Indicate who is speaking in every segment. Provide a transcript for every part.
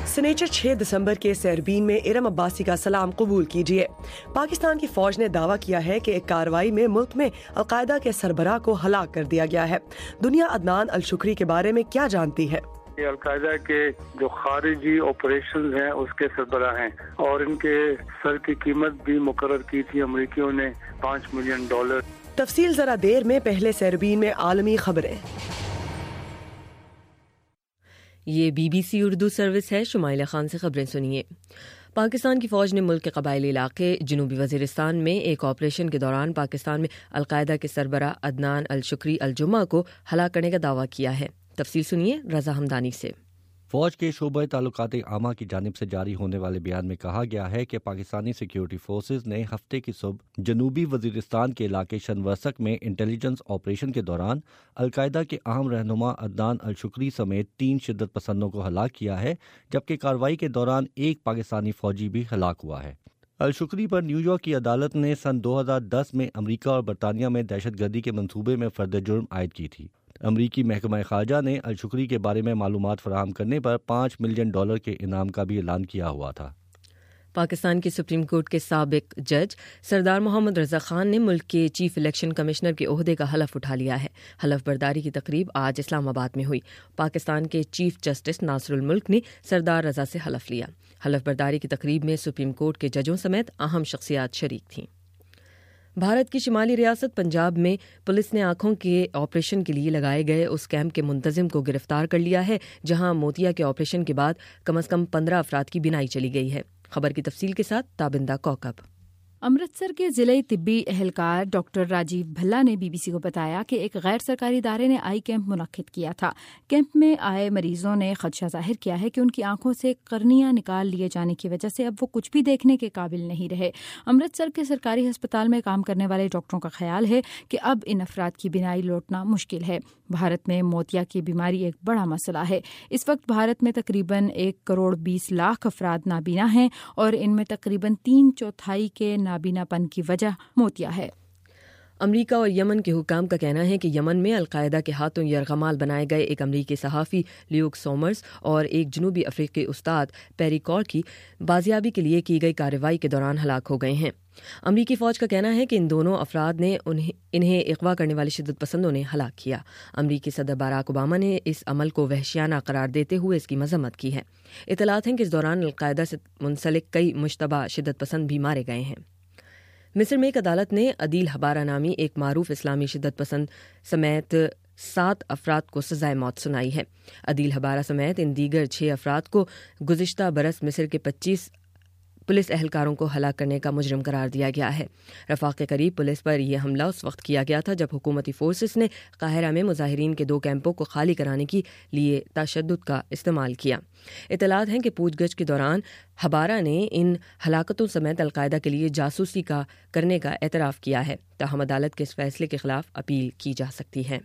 Speaker 1: سنیچر 6 دسمبر کے سیربین میں ارم عباسی کا سلام قبول کیجیے۔ پاکستان کی فوج نے دعویٰ کیا ہے کہ ایک کارروائی میں ملک میں القاعدہ کے سربراہ کو ہلاک کر دیا گیا ہے۔ دنیا عدنان الشکری کے بارے میں کیا جانتی ہے؟
Speaker 2: یہ القاعدہ کے جو خارجی آپریشنز ہیں اس کے سربراہ ہیں، اور ان کے سر کی قیمت بھی مقرر کی تھی امریکیوں نے $5 ملین۔
Speaker 1: تفصیل ذرا دیر میں، پہلے سیربین میں عالمی خبریں۔
Speaker 3: یہ BBC اردو سروس ہے۔ شمائلہ خان سے خبریں سنیے۔ پاکستان کی فوج نے ملک کے قبائلی علاقے جنوبی وزیرستان میں ایک آپریشن کے دوران پاکستان میں القاعدہ کے سربراہ عدنان الشکری الجمعہ کو ہلاک کرنے کا دعویٰ کیا ہے۔ تفصیل سنیے رضا ہمدانی سے۔
Speaker 4: فوج کے شعبہ تعلقات عامہ کی جانب سے جاری ہونے والے بیان میں کہا گیا ہے کہ پاکستانی سیکیورٹی فورسز نے ہفتے کی صبح جنوبی وزیرستان کے علاقے شنورسک میں انٹیلیجنس آپریشن کے دوران القاعدہ کے اہم رہنما عدنان الشکری سمیت 3 شدت پسندوں کو ہلاک کیا ہے، جبکہ کارروائی کے دوران ایک پاکستانی فوجی بھی ہلاک ہوا ہے۔ الشکری پر نیو یارک کی عدالت نے سن 2010 میں امریکہ اور برطانیہ میں دہشت گردی کے منصوبے میں فرد جرم عائد کی تھی۔ امریکی محکمہ خارجہ نے الشکری کے بارے میں معلومات فراہم کرنے پر $5 ملین کے انعام کا بھی اعلان کیا ہوا تھا۔
Speaker 3: پاکستان کی سپریم کورٹ کے سابق جج سردار محمد رضا خان نے ملک کے چیف الیکشن کمشنر کے عہدے کا حلف اٹھا لیا ہے۔ حلف برداری کی تقریب آج اسلام آباد میں ہوئی۔ پاکستان کے چیف جسٹس ناصر الملک نے سردار رضا سے حلف لیا۔ حلف برداری کی تقریب میں سپریم کورٹ کے ججوں سمیت اہم شخصیات شریک تھیں۔ بھارت کی شمالی ریاست پنجاب میں پولیس نے آنکھوں کے آپریشن کے لیے لگائے گئے اس کیمپ کے منتظم کو گرفتار کر لیا ہے جہاں موتیا کے آپریشن کے بعد کم از کم 15 افراد کی بینائی چلی گئی ہے۔ خبر کی تفصیل کے ساتھ تابندہ کوکب۔
Speaker 5: امرتسر کے ضلعی طبی اہلکار ڈاکٹر راجیو بھلا نے BBC کو بتایا کہ ایک غیر سرکاری ادارے نے آئی کیمپ منعقد کیا تھا۔ کیمپ میں آئے مریضوں نے خدشہ ظاہر کیا ہے کہ ان کی آنکھوں سے قرنیہ نکال لیے جانے کی وجہ سے اب وہ کچھ بھی دیکھنے کے قابل نہیں رہے۔ امرتسر کے سرکاری ہسپتال میں کام کرنے والے ڈاکٹروں کا خیال ہے کہ اب ان افراد کی بینائی لوٹنا مشکل ہے۔ بھارت میں موتیا کی بیماری ایک بڑا مسئلہ ہے۔ اس وقت بھارت میں تقریباً 1.20 کروڑ افراد نابینا ہیں اور ان میں تقریباً 3/4 کے نابینا پن کی وجہ موتیا ہے۔
Speaker 3: امریکہ اور یمن کے حکام کا کہنا ہے کہ یمن میں القاعدہ کے ہاتھوں یرغمال بنائے گئے ایک امریکی صحافی لیوک سومرز اور ایک جنوبی افریقی استاد پیری کور کی بازیابی کے لیے کی گئی کارروائی کے دوران ہلاک ہو گئے ہیں۔ امریکی فوج کا کہنا ہے کہ ان دونوں افراد نے انہیں اغوا کرنے والے شدت پسندوں نے ہلاک کیا۔ امریکی صدر باراک اوباما نے اس عمل کو وحشیانہ قرار دیتے ہوئے اس کی مذمت کی ہے۔ اطلاعات ہیں کہ اس دوران القاعدہ سے منسلک کئی مشتبہ شدت پسند بھی مارے گئے ہیں۔ مصر میں ایک عدالت نے عدیل حبارہ نامی ایک معروف اسلامی شدت پسند سمیت 7 افراد کو سزائے موت سنائی ہے۔ عدیل حبارہ سمیت ان دیگر 6 افراد کو گزشتہ برس مصر کے 25 پولیس اہلکاروں کو ہلاک کرنے کا مجرم قرار دیا گیا ہے۔ رفاق کے قریب پولیس پر یہ حملہ اس وقت کیا گیا تھا جب حکومتی فورسز نے قاہرہ میں مظاہرین کے 2 کیمپوں کو خالی کرانے کے لیے تشدد کا استعمال کیا۔ اطلاعات ہیں کہ پوچھ گچھ کے دوران حبارہ نے ان ہلاکتوں سمیت القاعدہ کے لیے جاسوسی کرنے کا اعتراف کیا ہے۔ تاہم عدالت کے اس فیصلے کے خلاف اپیل کی جا سکتی ہے۔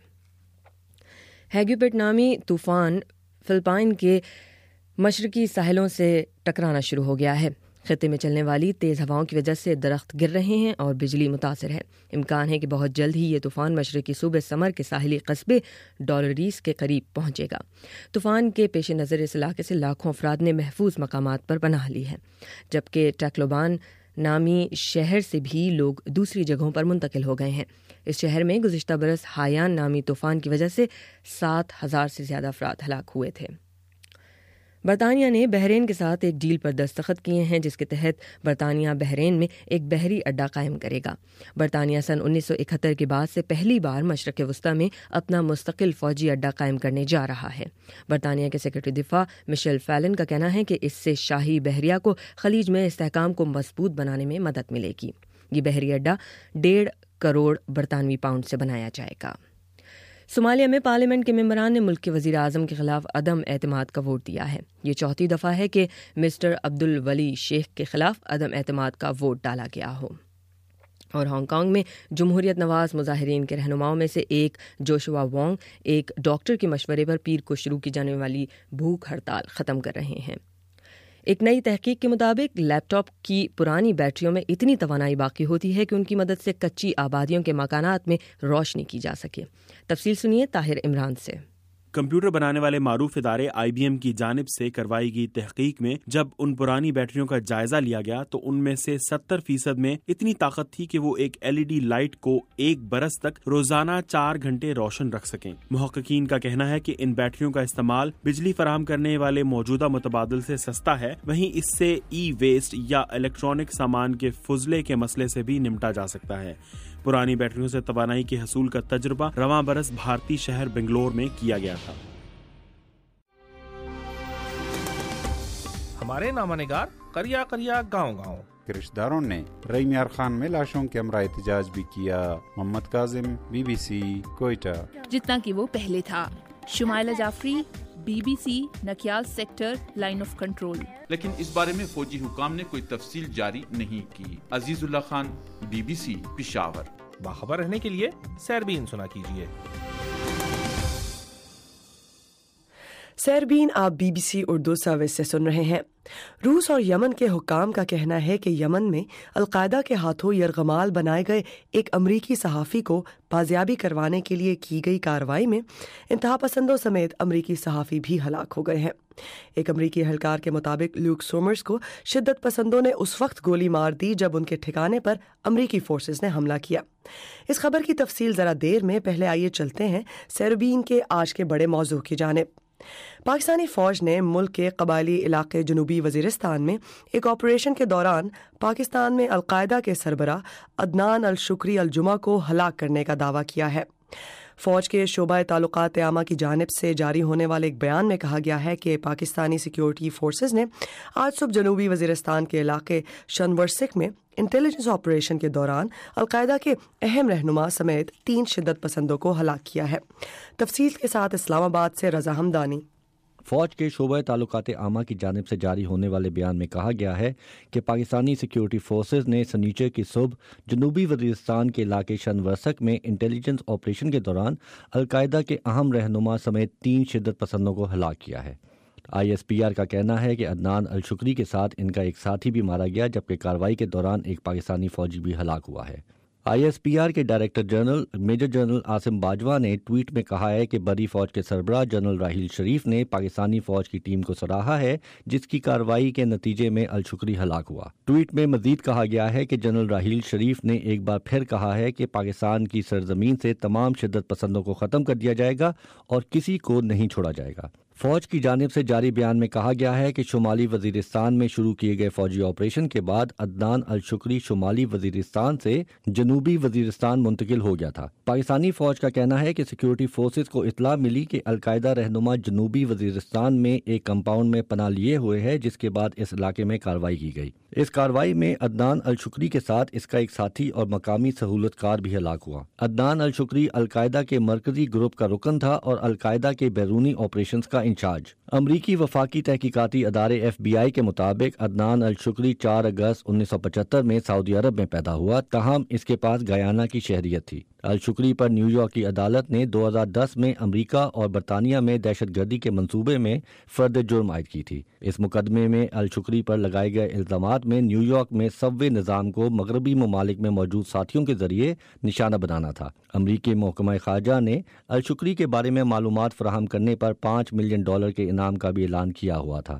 Speaker 3: ہیگیوپٹ نامی طوفان فلپائن کے مشرقی ساحلوں سے ٹکرانا شروع ہو گیا ہے۔ خطے میں چلنے والی تیز ہواؤں کی وجہ سے درخت گر رہے ہیں اور بجلی متاثر ہے۔ امکان ہے کہ بہت جلد ہی یہ طوفان مشرقی صوبے سمر کے ساحلی قصبے ڈالریس کے قریب پہنچے گا۔ طوفان کے پیش نظر اس علاقے سے لاکھوں افراد نے محفوظ مقامات پر پناہ لی ہے، جبکہ ٹیکلوبان نامی شہر سے بھی لوگ دوسری جگہوں پر منتقل ہو گئے ہیں۔ اس شہر میں گزشتہ برس ہایان نامی طوفان کی وجہ سے 7,000 سے زیادہ افراد ہلاک ہوئے تھے۔ برطانیہ نے بحرین کے ساتھ ایک ڈیل پر دستخط کیے ہیں جس کے تحت برطانیہ بحرین میں ایک بحری اڈہ قائم کرے گا۔ برطانیہ سن 1971 کے بعد سے پہلی بار مشرق وسطی میں اپنا مستقل فوجی اڈہ قائم کرنے جا رہا ہے۔ برطانیہ کے سیکرٹری دفاع مشیل فیلن کا کہنا ہے کہ اس سے شاہی بحریہ کو خلیج میں استحکام کو مضبوط بنانے میں مدد ملے گی۔ یہ بحری اڈہ 1.5 کروڑ برطانوی پاؤنڈ سے بنایا جائے گا۔ صومالیہ میں پارلیمنٹ کے ممبران نے ملک کے وزیر اعظم کے خلاف عدم اعتماد کا ووٹ دیا ہے۔ یہ چوتھی دفعہ ہے کہ مسٹر عبدالولی شیخ کے خلاف عدم اعتماد کا ووٹ ڈالا گیا ہو۔ اور ہانگ کانگ میں جمہوریت نواز مظاہرین کے رہنماؤں میں سے ایک جوشوا وانگ ایک ڈاکٹر کے مشورے پر پیر کو شروع کی جانے والی بھوک ہڑتال ختم کر رہے ہیں۔ ایک نئی تحقیق کے مطابق لیپ ٹاپ کی پرانی بیٹریوں میں اتنی توانائی باقی ہوتی ہے کہ ان کی مدد سے کچی آبادیوں کے مکانات میں روشنی کی جا سکے۔ تفصیل سنیے طاہر عمران سے۔
Speaker 6: کمپیوٹر بنانے والے معروف ادارے IBM کی جانب سے کروائی گئی تحقیق میں جب ان پرانی بیٹریوں کا جائزہ لیا گیا تو ان میں سے 70% میں اتنی طاقت تھی کہ وہ ایک LED لائٹ کو 1 برس تک روزانہ 4 گھنٹے روشن رکھ سکیں۔ محققین کا کہنا ہے کہ ان بیٹریوں کا استعمال بجلی فراہم کرنے والے موجودہ متبادل سے سستا ہے، وہیں اس سے ای ویسٹ یا الیکٹرانک سامان کے فضلے کے مسئلے سے بھی نمٹا جا سکتا ہے۔ پرانی بیٹریوں سے توانائی کے حصول کا تجربہ رواں برس بھارتی شہر بنگلور میں کیا گیا تھا۔
Speaker 7: ہمارے نامہ نگار قریہ قریہ گاؤں گاؤں
Speaker 8: کے رشتہ داروں نے رئی میار خان میں لاشوں کے ہمراہ احتجاج بھی کیا۔ محمد کاظم، BBC کوئٹہ۔
Speaker 9: جتنا کہ وہ پہلے تھا۔ Shumaila Jafri, BBC Nikial sector line of control.
Speaker 10: لیکن اس بارے میں فوجی حکام نے کوئی تفصیل جاری نہیں کی۔ عزیز اللہ خان، BBC پشاور۔
Speaker 7: باخبر رہنے کے لیے سیربین سنا کیجیے۔
Speaker 1: سیربین آپ BBC اردو سروس سے سن رہے ہیں۔ روس اور یمن کے حکام کا کہنا ہے کہ یمن میں القاعدہ کے ہاتھوں یرغمال بنائے گئے ایک امریکی صحافی کو بازیابی کروانے کے لیے کی گئی کارروائی میں انتہا پسندوں سمیت امریکی صحافی بھی ہلاک ہو گئے ہیں۔ ایک امریکی اہلکار کے مطابق لیوک سومرز کو شدت پسندوں نے اس وقت گولی مار دی جب ان کے ٹھکانے پر امریکی فورسز نے حملہ کیا۔ اس خبر کی تفصیل ذرا دیر میں، پہلے آئیے چلتے ہیں سیربین کے آج کے بڑے موضوع کی جانب۔ پاکستانی فوج نے ملک کے قبائلی علاقے جنوبی وزیرستان میں ایک آپریشن کے دوران پاکستان میں القاعدہ کے سربراہ عدنان الشکری الجمعہ کو ہلاک کرنے کا دعویٰ کیا ہے۔ فوج کے شعبہ تعلقات عامہ کی جانب سے جاری ہونے والے ایک بیان میں کہا گیا ہے کہ پاکستانی سیکیورٹی فورسز نے آج صبح جنوبی وزیرستان کے علاقے شنورسک میں انٹیلیجنس آپریشن کے دوران القاعدہ کے اہم رہنما سمیت 3 شدت پسندوں کو ہلاک کیا ہے۔ تفصیل کے ساتھ اسلام آباد سے رضا ہمدانی۔
Speaker 4: فوج کے شعبہ تعلقات عامہ کی جانب سے جاری ہونے والے بیان میں کہا گیا ہے کہ پاکستانی سیکیورٹی فورسز نے سنیچر کی صبح جنوبی وزیرستان کے علاقے شنورسک میں انٹیلیجنس آپریشن کے دوران القاعدہ کے اہم رہنما سمیت 3 شدت پسندوں کو ہلاک کیا ہے۔ ISPR کا کہنا ہے کہ عدنان الشکری کے ساتھ ان کا ایک ساتھی بھی مارا گیا، جبکہ کارروائی کے دوران ایک پاکستانی فوجی بھی ہلاک ہوا ہے۔ ISPR کے director general major general Asim Bajwa نے ٹویٹ میں کہا ہے کہ بری فوج کے سربراہ جنرل راحیل شریف نے پاکستانی فوج کی ٹیم کو سراہا ہے، جس کی کارروائی کے نتیجے میں الشکری ہلاک ہوا۔ ٹویٹ میں مزید کہا گیا ہے کہ جنرل راحیل شریف نے ایک بار پھر کہا ہے کہ پاکستان کی سرزمین سے تمام شدت پسندوں کو ختم کر دیا جائے گا اور کسی کو نہیں چھوڑا جائے گا۔ فوج کی جانب سے جاری بیان میں کہا گیا ہے کہ شمالی وزیرستان میں شروع کیے گئے فوجی آپریشن کے بعد عدنان الشکری شمالی وزیرستان سے جنوبی وزیرستان منتقل ہو گیا تھا۔ پاکستانی فوج کا کہنا ہے کہ سیکیورٹی فورسز کو اطلاع ملی کہ القاعدہ رہنما جنوبی وزیرستان میں ایک کمپاؤنڈ میں پناہ لیے ہوئے ہے، جس کے بعد اس علاقے میں کارروائی کی گئی۔ اس کارروائی میں عدنان الشکری کے ساتھ اس کا ایک ساتھی اور مقامی سہولت کار بھی ہلاک ہوا۔ عدنان الشکری القاعدہ کے مرکزی گروپ کا رکن تھا اور القاعدہ کے بیرونی آپریشنز کا انچارج۔ امریکی وفاقی تحقیقاتی ادارے FBI کے مطابق عدنان الشکری 4 اگست 1975 میں سعودی عرب میں پیدا ہوا، تاہم اس کے پاس گیانا کی شہریت تھی۔ الشکری پر نیو یارک کی عدالت نے 2010 میں امریکہ اور برطانیہ میں دہشت گردی کے منصوبے میں فرد جرم عائد کی تھی۔ اس مقدمے میں الشکری پر لگائے گئے الزامات میں نیو یارک میں سب وے نظام کو مغربی ممالک میں موجود ساتھیوں کے ذریعے نشانہ بنانا تھا۔ امریکی محکمہ خارجہ نے الشکری کے بارے میں معلومات فراہم کرنے پر $5 ملین کے انعام کا بھی اعلان کیا ہوا تھا۔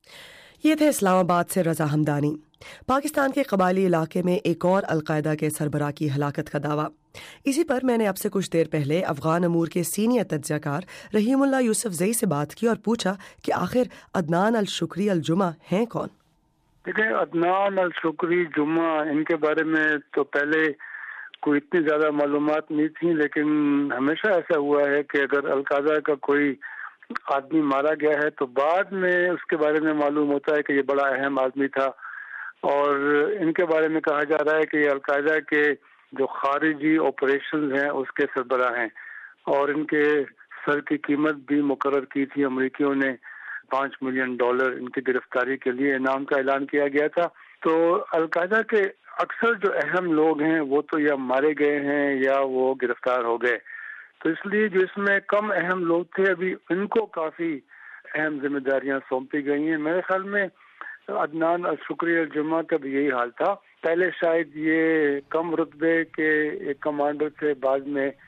Speaker 1: یہ تھے اسلام آباد سے رضا ہمدانی۔ پاکستان کے قبائلی علاقے میں ایک اور القاعدہ کے سربراہ کی ہلاکت کا دعویٰ۔ اسی پر میں نے اب سے کچھ دیر پہلے افغان امور کے سینئر تجزیہ کار رحیم اللہ یوسف زئی سے بات کی اور پوچھا کہ آخر عدنان الشکری الجمعہ ہیں کون؟
Speaker 2: دیکھیں، عدنان الشکری جمعہ، ان کے بارے میں تو پہلے کوئی اتنی زیادہ معلومات نہیں تھیں، لیکن ہمیشہ ایسا ہوا ہے کہ اگر القاعدہ کا کوئی آدمی مارا گیا ہے تو بعد میں اس کے بارے میں معلوم ہوتا ہے کہ یہ بڑا اہم آدمی تھا، اور ان کے بارے میں کہا جا رہا ہے کہ یہ القاعدہ کے جو خارجی آپریشنز ہیں اس کے سربراہ ہیں، اور ان کے سر کی قیمت بھی مقرر کی تھی امریکیوں نے۔ $5 ملین ان کی گرفتاری کے لیے انعام کا اعلان کیا گیا تھا۔ تو القاعدہ کے اکثر جو اہم لوگ ہیں وہ تو یا مارے گئے ہیں یا وہ گرفتار ہو گئے، تو اس لیے جو اس میں کم اہم لوگ تھے ابھی ان کو کافی اہم ذمہ داریاں سونپی گئی ہیں۔ میرے خیال میں عدنان الشکری الجمعہ کا بھی یہی حال تھا۔ پہلے شاید یہ کم رتبے کے ایک کمانڈر تھے، بعد میں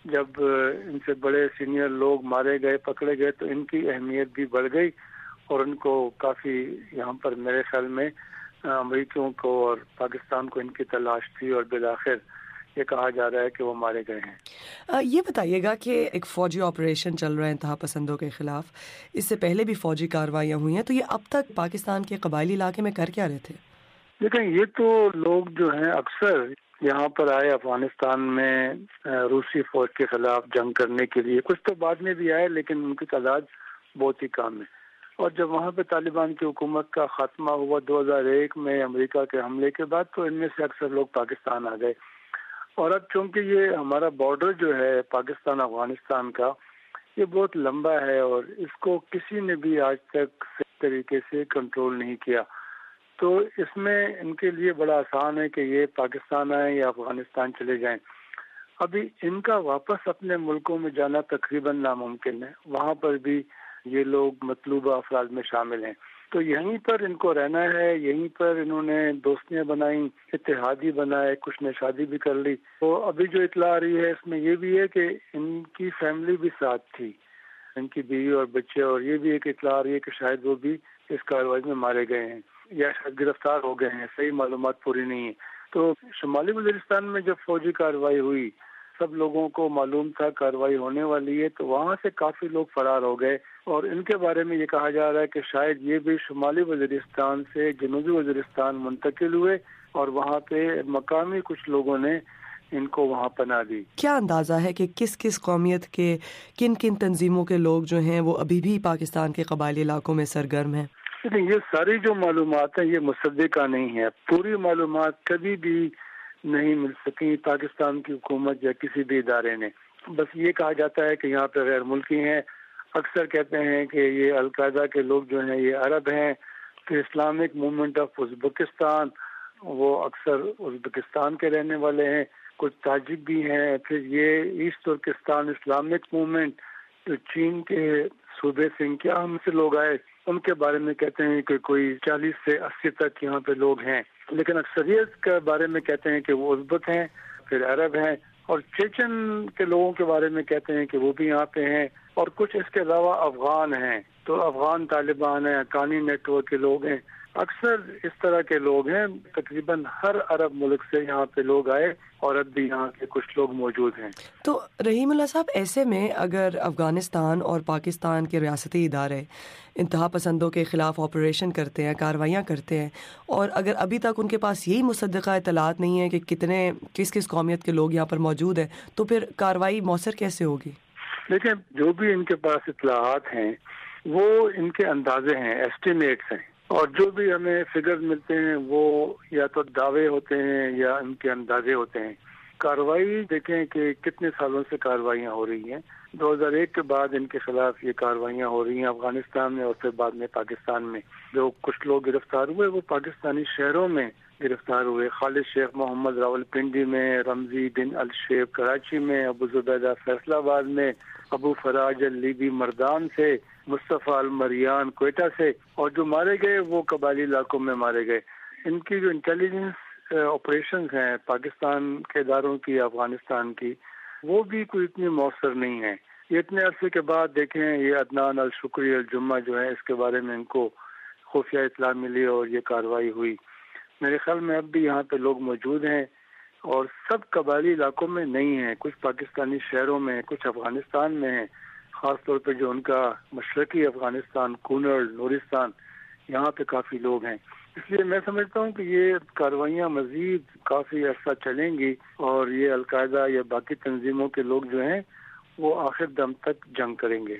Speaker 2: جب ان سے بڑے سینئر لوگ مارے گئے، پکڑے گئے، تو ان کی اہمیت بھی بڑھ گئی اور ان کو کافی یہاں پر میرے خیال میں امریکیوں کو اور پاکستان کو ان کی تلاش تھی اور بالآخر یہ کہا جا رہا ہے کہ وہ مارے گئے ہیں۔
Speaker 1: یہ بتائیے گا کہ ایک فوجی آپریشن چل رہا ہے انتہا پسندوں کے خلاف، اس سے پہلے بھی فوجی کارروائیاں ہوئی ہیں، تو یہ اب تک پاکستان کے قبائلی علاقے میں کر کیا رہے تھے؟
Speaker 2: لیکن یہ تو لوگ جو ہیں اکثر یہاں پر آئے افغانستان میں روسی فوج کے خلاف جنگ کرنے کے لیے، کچھ تو بعد میں بھی آئے لیکن ان کی تعداد بہت ہی کم ہے۔ اور جب وہاں پہ طالبان کی حکومت کا خاتمہ ہوا 2001 میں امریکہ کے حملے کے بعد، تو ان میں سے اکثر لوگ پاکستان آ گئے، اور اب چونکہ یہ ہمارا بارڈر جو ہے پاکستان افغانستان کا یہ بہت لمبا ہے اور اس کو کسی نے بھی آج تک صحیح طریقے سے کنٹرول نہیں کیا، تو اس میں ان کے لیے بڑا آسان ہے کہ یہ پاکستان آئیں یا افغانستان چلے جائیں۔ ابھی ان کا واپس اپنے ملکوں میں جانا تقریباً ناممکن ہے، وہاں پر بھی یہ لوگ مطلوبہ افراد میں شامل ہیں، تو یہیں پر ان کو رہنا ہے، یہیں پر انہوں نے دوستیاں بنائیں، اتحادی بنائے، کچھ نے شادی بھی کر لی۔ تو ابھی جو اطلاع آ رہی ہے اس میں یہ بھی ہے کہ ان کی فیملی بھی ساتھ تھی، ان کی بیوی اور بچے، اور یہ بھی ایک اطلاع آ رہی ہے کہ شاید وہ بھی اس کارروائی میں مارے گئے ہیں یا شاید گرفتار ہو گئے ہیں، صحیح معلومات پوری نہیں ہے۔ تو شمالی وزیرستان میں جب فوجی کارروائی ہوئی، سب لوگوں کو معلوم تھا کارروائی ہونے والی ہے، تو وہاں سے کافی لوگ فرار ہو گئے، اور ان کے بارے میں یہ کہا جا رہا ہے کہ شاید یہ بھی شمالی وزیرستان سے جنوبی وزیرستان منتقل ہوئے اور وہاں پہ مقامی کچھ لوگوں نے ان کو وہاں پناہ دی۔
Speaker 1: کیا اندازہ ہے کہ کس کس قومیت کے کن کن تنظیموں کے لوگ جو ہیں وہ ابھی بھی پاکستان کے قبائلی علاقوں میں سرگرم ہیں؟
Speaker 2: لیکن یہ ساری جو معلومات ہیں یہ مصدقہ نہیں ہے، پوری معلومات کبھی بھی نہیں مل سکی پاکستان کی حکومت یا کسی بھی ادارے نے، بس یہ کہا جاتا ہے کہ یہاں پہ غیر ملکی ہیں، اکثر کہتے ہیں کہ یہ القاعدہ کے لوگ جو ہیں یہ عرب ہیں، پھر اسلامک موومنٹ آف ازبکستان وہ اکثر ازبکستان کے رہنے والے ہیں، کچھ تاجک بھی ہیں، پھر یہ ایسٹ ترکستان اسلامک موومنٹ جو چین کے صوبے سے انکیام سے لوگ آئے، ان کے بارے میں کہتے ہیں کہ کوئی 40 سے 80 تک یہاں پہ لوگ ہیں، لیکن اکثریت کے بارے میں کہتے ہیں کہ وہ ازبک ہیں، پھر عرب ہیں، اور چیچن کے لوگوں کے بارے میں کہتے ہیں کہ وہ بھی یہاں پہ ہیں، اور کچھ اس کے علاوہ افغان ہیں، تو افغان طالبان ہیں، حقانی نیٹ ورک کے لوگ ہیں، اکثر اس طرح کے لوگ ہیں۔ تقریباً ہر عرب ملک سے یہاں پہ لوگ آئے اور اب بھی یہاں کے کچھ لوگ موجود ہیں۔
Speaker 1: تو رحیم اللہ صاحب، ایسے میں اگر افغانستان اور پاکستان کے ریاستی ادارے انتہا پسندوں کے خلاف آپریشن کرتے ہیں، کارروائیاں کرتے ہیں، اور اگر ابھی تک ان کے پاس یہی مصدقہ اطلاعات نہیں ہے کہ کس قومیت کے لوگ یہاں پر موجود ہیں، تو پھر کارروائی مؤثر کیسے ہوگی؟
Speaker 2: لیکن جو بھی ان کے پاس اطلاعات ہیں وہ ان کے اندازے ہیں، ایسٹیمیٹس ہیں، اور جو بھی ہمیں فگر ملتے ہیں وہ یا تو دعوے ہوتے ہیں یا ان کے اندازے ہوتے ہیں۔ کارروائی دیکھیں کہ کتنے سالوں سے کارروائیاں ہو رہی ہیں، 2001 کے بعد ان کے خلاف یہ کارروائیاں ہو رہی ہیں افغانستان میں، اور پھر بعد میں پاکستان میں۔ جو کچھ لوگ گرفتار ہوئے وہ پاکستانی شہروں میں گرفتار ہوئے، خالد شیخ محمد راول پنڈی میں، رمزی بن الشیب کراچی میں، ابو زبیدہ فیصل آباد میں، ابو فراج اللیبی مردان سے، مصطفیٰ المریان کوئٹہ سے، اور جو مارے گئے وہ قبائلی علاقوں میں مارے گئے۔ ان کی جو انٹیلیجنس آپریشنز ہیں پاکستان کے اداروں کی، افغانستان کی، وہ بھی کوئی اتنی مؤثر نہیں ہے۔ یہ اتنے عرصے کے بعد دیکھیں یہ عدنان الشکری الجمہ جو ہے، اس کے بارے میں ان کو خفیہ اطلاع ملی اور یہ کارروائی ہوئی۔ میرے خیال میں اب بھی یہاں پہ لوگ موجود ہیں اور سب قبائلی علاقوں میں نہیں ہیں، کچھ پاکستانی شہروں میں، کچھ افغانستان میں ہیں، خاص طور پہ جو ان کا مشرقی افغانستان، کونڑ، نورستان، یہاں پہ کافی لوگ ہیں۔ اس لیے میں سمجھتا ہوں کہ یہ کارروائیاں مزید کافی عرصہ چلیں گی اور یہ القاعدہ یا باقی تنظیموں کے لوگ جو ہیں وہ آخر دم تک جنگ کریں گے۔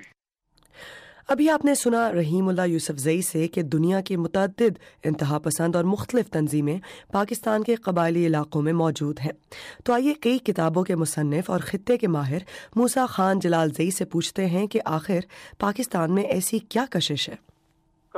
Speaker 1: ابھی آپ نے سنا رحیم اللہ یوسفزئی سے کہ دنیا کی متعدد انتہا پسند اور مختلف تنظیمیں پاکستان کے قبائلی علاقوں میں موجود ہیں۔ تو آئیے کئی کتابوں کے مصنف اور خطے کے ماہر موسیٰ خان جلال زئی سے پوچھتے ہیں کہ آخر پاکستان میں ایسی کیا کشش ہے؟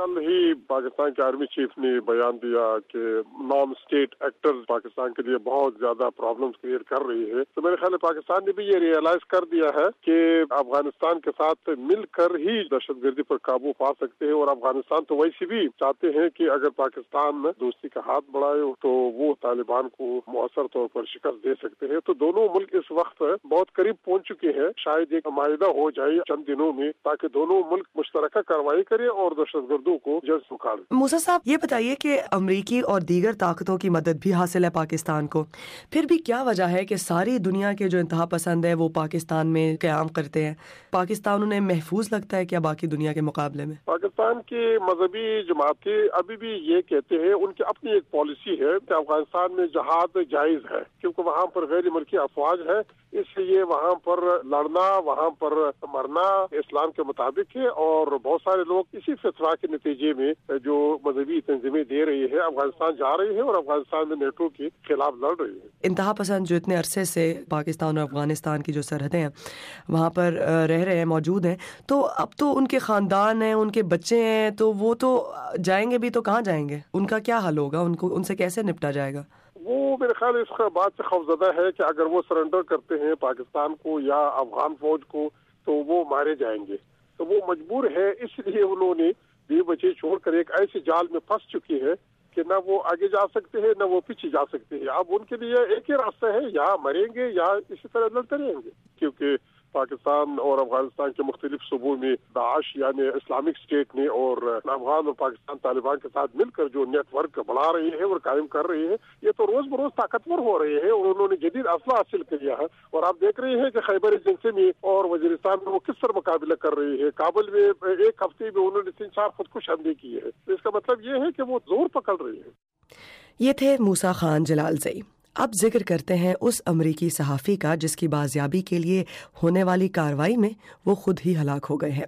Speaker 11: کل ہی پاکستان کے آرمی چیف نے بیان دیا کہ نان اسٹیٹ ایکٹرز پاکستان کے لیے بہت زیادہ پرابلمز کریٹ کر رہی ہے. تو میرے خیال ہے پاکستان نے بھی یہ ریئلائز کر دیا ہے کہ افغانستان کے ساتھ مل کر ہی دہشت گردی پر قابو پا سکتے ہیں, اور افغانستان تو ویسے بھی چاہتے ہیں کہ اگر پاکستان دوستی کا ہاتھ بڑھائے تو وہ طالبان کو مؤثر طور پر شکست دے سکتے ہیں. تو دونوں ملک اس وقت بہت قریب پہنچ چکے ہیں. شاید ایک معاہدہ ہو جائے چند دنوں میں تاکہ دونوں ملک مشترکہ کارروائی کرے اور دہشت گردوں کو جلد سے نکالے.
Speaker 1: موسیٰ صاحب یہ بتائیے کہ امریکی اور دیگر طاقتوں کی مدد بھی حاصل ہے پاکستان کو, پھر بھی کیا وجہ ہے کہ ساری دنیا کے جو انتہا پسند ہے وہ پاکستان میں قیام کرتے ہیں؟ پاکستان انہیں محفوظ لگتا ہے کیا باقی دنیا کے مقابلے میں؟
Speaker 11: پاکستان کی مذہبی جماعتیں ابھی بھی یہ کہتے ہیں, ان کی اپنی ایک پالیسی ہے کہ افغانستان میں جہاد جائز ہے کیونکہ وہاں پر غیر ملکی افواج ہے, اس لیے وہاں پر لڑنا وہاں پر مرنا اسلام کے مطابق ہے. اور بہت سارے لوگ اسی فتویٰ کے نتیجے میں جو مذہبی تنظیمیں دے رہی ہے افغانستان جا رہی ہے اور افغانستان میں نیٹو کے خلاف لڑ رہی ہے.
Speaker 1: انتہا پسند جو اتنے عرصے سے پاکستان اور افغانستان کی جو سرحدیں ہیں وہاں پر رہ رہے ہیں, موجود ہیں, تو اب تو ان کے خاندان ہیں, ان کے بچے ہیں, تو وہ تو جائیں گے بھی تو کہاں جائیں گے؟ ان کا کیا حل ہوگا؟ ان سے کیسے نپٹا جائے گا؟
Speaker 11: وہ میرے خیال اس بات سے خوفزدہ ہے کہ اگر وہ سرنڈر کرتے ہیں پاکستان کو یا افغان فوج کو تو وہ مارے جائیں گے. تو وہ مجبور ہے, اس لیے انہوں نے بیوی بچے چھوڑ کر ایک ایسے جال میں پھنس چکی ہے کہ نہ وہ آگے جا سکتے ہیں نہ وہ پیچھے جا سکتے ہیں. اب ان کے لیے ایک ہی راستہ ہے, یا مریں گے یا اسی طرح لڑتے رہیں گے, کیونکہ پاکستان اور افغانستان کے مختلف صوبوں میں داعش یعنی اسلامک اسٹیٹ نے اور افغان اور پاکستان طالبان کے ساتھ مل کر جو نیٹ ورک بڑھا رہی ہے اور قائم کر رہی ہے, یہ تو روز بروز طاقتور ہو رہے ہیں اور انہوں نے جدید اسلحہ حاصل کیا ہے. اور آپ دیکھ رہے ہیں کہ خیبر ایجنسی میں اور وزیرستان میں وہ کس طرح مقابلہ کر رہی ہے. کابل میں ایک ہفتے میں انہوں نے 3-4 خودکش حملے کیے ہیں. تو اس کا مطلب یہ ہے کہ وہ زور پکڑ رہی ہے.
Speaker 1: یہ تھے موسیٰ خان جلالزئی. اب ذکر کرتے ہیں اس امریکی صحافی کا جس کی بازیابی کے لیے ہونے والی کارروائی میں وہ خود ہی ہلاک ہو گئے ہیں.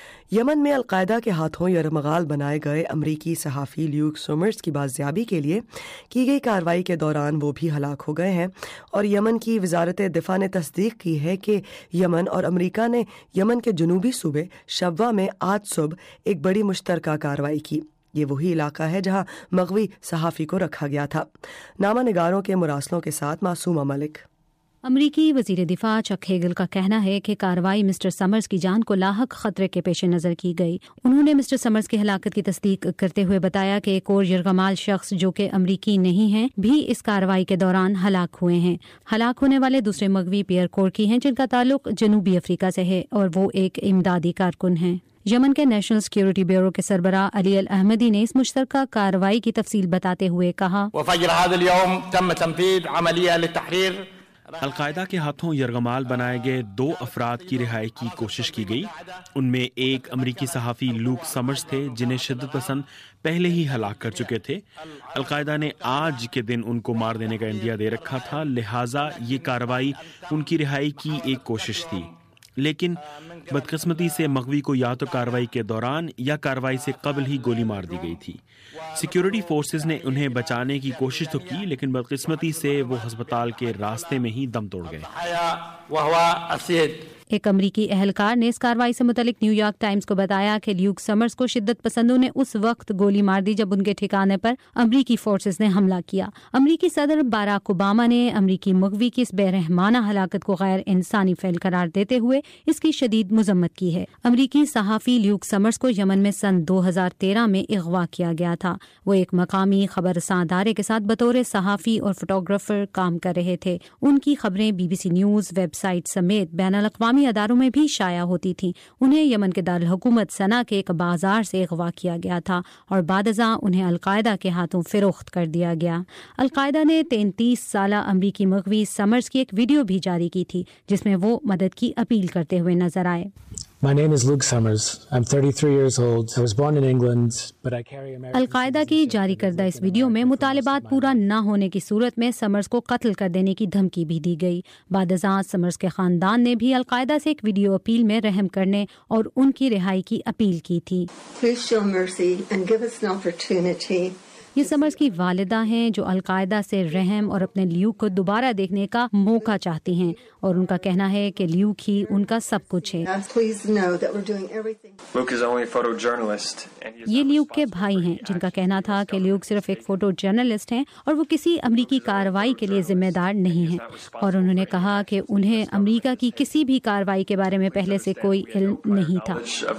Speaker 1: یمن میں القاعدہ کے ہاتھوں یرغمال بنائے گئے امریکی صحافی لیوک سومرز کی بازیابی کے لیے کی گئی کارروائی کے دوران وہ بھی ہلاک ہو گئے ہیں, اور یمن کی وزارت دفاع نے تصدیق کی ہے کہ یمن اور امریکہ نے یمن کے جنوبی صوبے شبوہ میں آج صبح ایک بڑی مشترکہ کارروائی کی. یہ وہی علاقہ ہے جہاں مغوی صحافی کو رکھا گیا تھا. نامہ نگاروں کے مراسلوں کے ساتھ معصومہ ملک.
Speaker 5: امریکی وزیر دفاع چک ہیگل کا کہنا ہے کہ کارروائی مسٹر سمرز کی جان کو لاحق خطرے کے پیش نظر کی گئی. انہوں نے مسٹر سمرز کی ہلاکت کی تصدیق کرتے ہوئے بتایا کہ ایک اور یرغمال شخص جو کہ امریکی نہیں ہیں بھی اس کارروائی کے دوران ہلاک ہوئے ہیں. ہلاک ہونے والے دوسرے مغوی پیئر کورکی ہیں جن کا تعلق جنوبی افریقہ سے ہے اور وہ ایک امدادی کارکن ہیں. یمن کے نیشنل سیکیورٹی بیورو کے سربراہ علی الاحمدی نے اس مشترکہ کارروائی کی تفصیل بتاتے ہوئے کہا,
Speaker 6: القاعدہ کے ہاتھوں یرغمال بنائے گئے 2 افراد کی رہائی کی کوشش کی گئی. ان میں ایک امریکی صحافی لیوک سمرز تھے جنہیں شدت پسند پہلے ہی ہلاک کر چکے تھے. القاعدہ نے آج کے دن ان کو مار دینے کا اندیہ دے رکھا تھا, لہٰذا یہ کارروائی ان کی رہائی کی ایک کوشش تھی. لیکن بدقسمتی سے مغوی کو یا تو کارروائی کے دوران یا کارروائی سے قبل ہی گولی مار دی گئی تھی. سیکیورٹی فورسز نے انہیں بچانے کی کوشش تو کی لیکن بدقسمتی سے وہ ہسپتال کے راستے میں ہی دم توڑ گئے.
Speaker 5: ایک امریکی اہلکار نے اس کارروائی سے متعلق نیو یارک ٹائمز کو بتایا کہ لیوک سمرز کو شدت پسندوں نے اس وقت گولی مار دی جب ان کے ٹھکانے پر امریکی فورسز نے حملہ کیا. امریکی صدر باراک اوباما نے امریکی مغوی کی اس بے رحمانہ ہلاکت کو غیر انسانی فعل قرار دیتے ہوئے اس کی شدید مذمت کی ہے. امریکی صحافی لیوک سمرز کو یمن میں سن 2013 میں اغوا کیا گیا تھا. وہ ایک مقامی خبر رساں ادارے کے ساتھ بطور صحافی اور فوٹوگرافر کام کر رہے تھے. ان کی خبریں BBC نیوز ویب سائٹ سمیت بین الاقوامی اداروں میں بھی شائع ہوتی تھیں. انہیں یمن کے دارالحکومت صنعا کے ایک بازار سے اغوا کیا گیا تھا اور بعد ازاں انہیں القاعدہ کے ہاتھوں فروخت کر دیا گیا. القاعدہ نے 33 سالہ امریکی مغوی سمرز کی ایک ویڈیو بھی جاری کی تھی جس میں وہ مدد کی اپیل کرتے ہوئے نظر آئے.
Speaker 12: My name is Luke Summers. I'm 33 years old. I was born in England, but I carry American.
Speaker 5: القاعدہ کی جاری کردہ اس ویڈیو میں مطالبات پورا نہ ہونے کی صورت میں سمرز کو قتل کر دینے کی دھمکی بھی دی گئی. بعد ازاں سمرز کے خاندان نے بھی القاعدہ سے ایک ویڈیو اپیل میں رحم کرنے اور ان کی رہائی کی اپیل کی تھی.
Speaker 13: Please show mercy and give us an opportunity
Speaker 5: یہ समर्स की वालिदा हैं जो अलकायदा से रहम और अपने ल्यूक को दोबारा देखने का मौका चाहती हैं और उनका कहना है कि ल्यूक ही उनका सब कुछ है। ये ल्यूक के भाई हैं जिनका कहना था कि ल्यूक सिर्फ एक फोटो जर्नलिस्ट हैं और वो किसी अमरीकी कार्रवाई के लिए जिम्मेदार नहीं हैं, और उन्होंने कहा कि उन्हें अमरीका की किसी भी कार्रवाई के बारे में पहले से कोई इल्म नहीं था।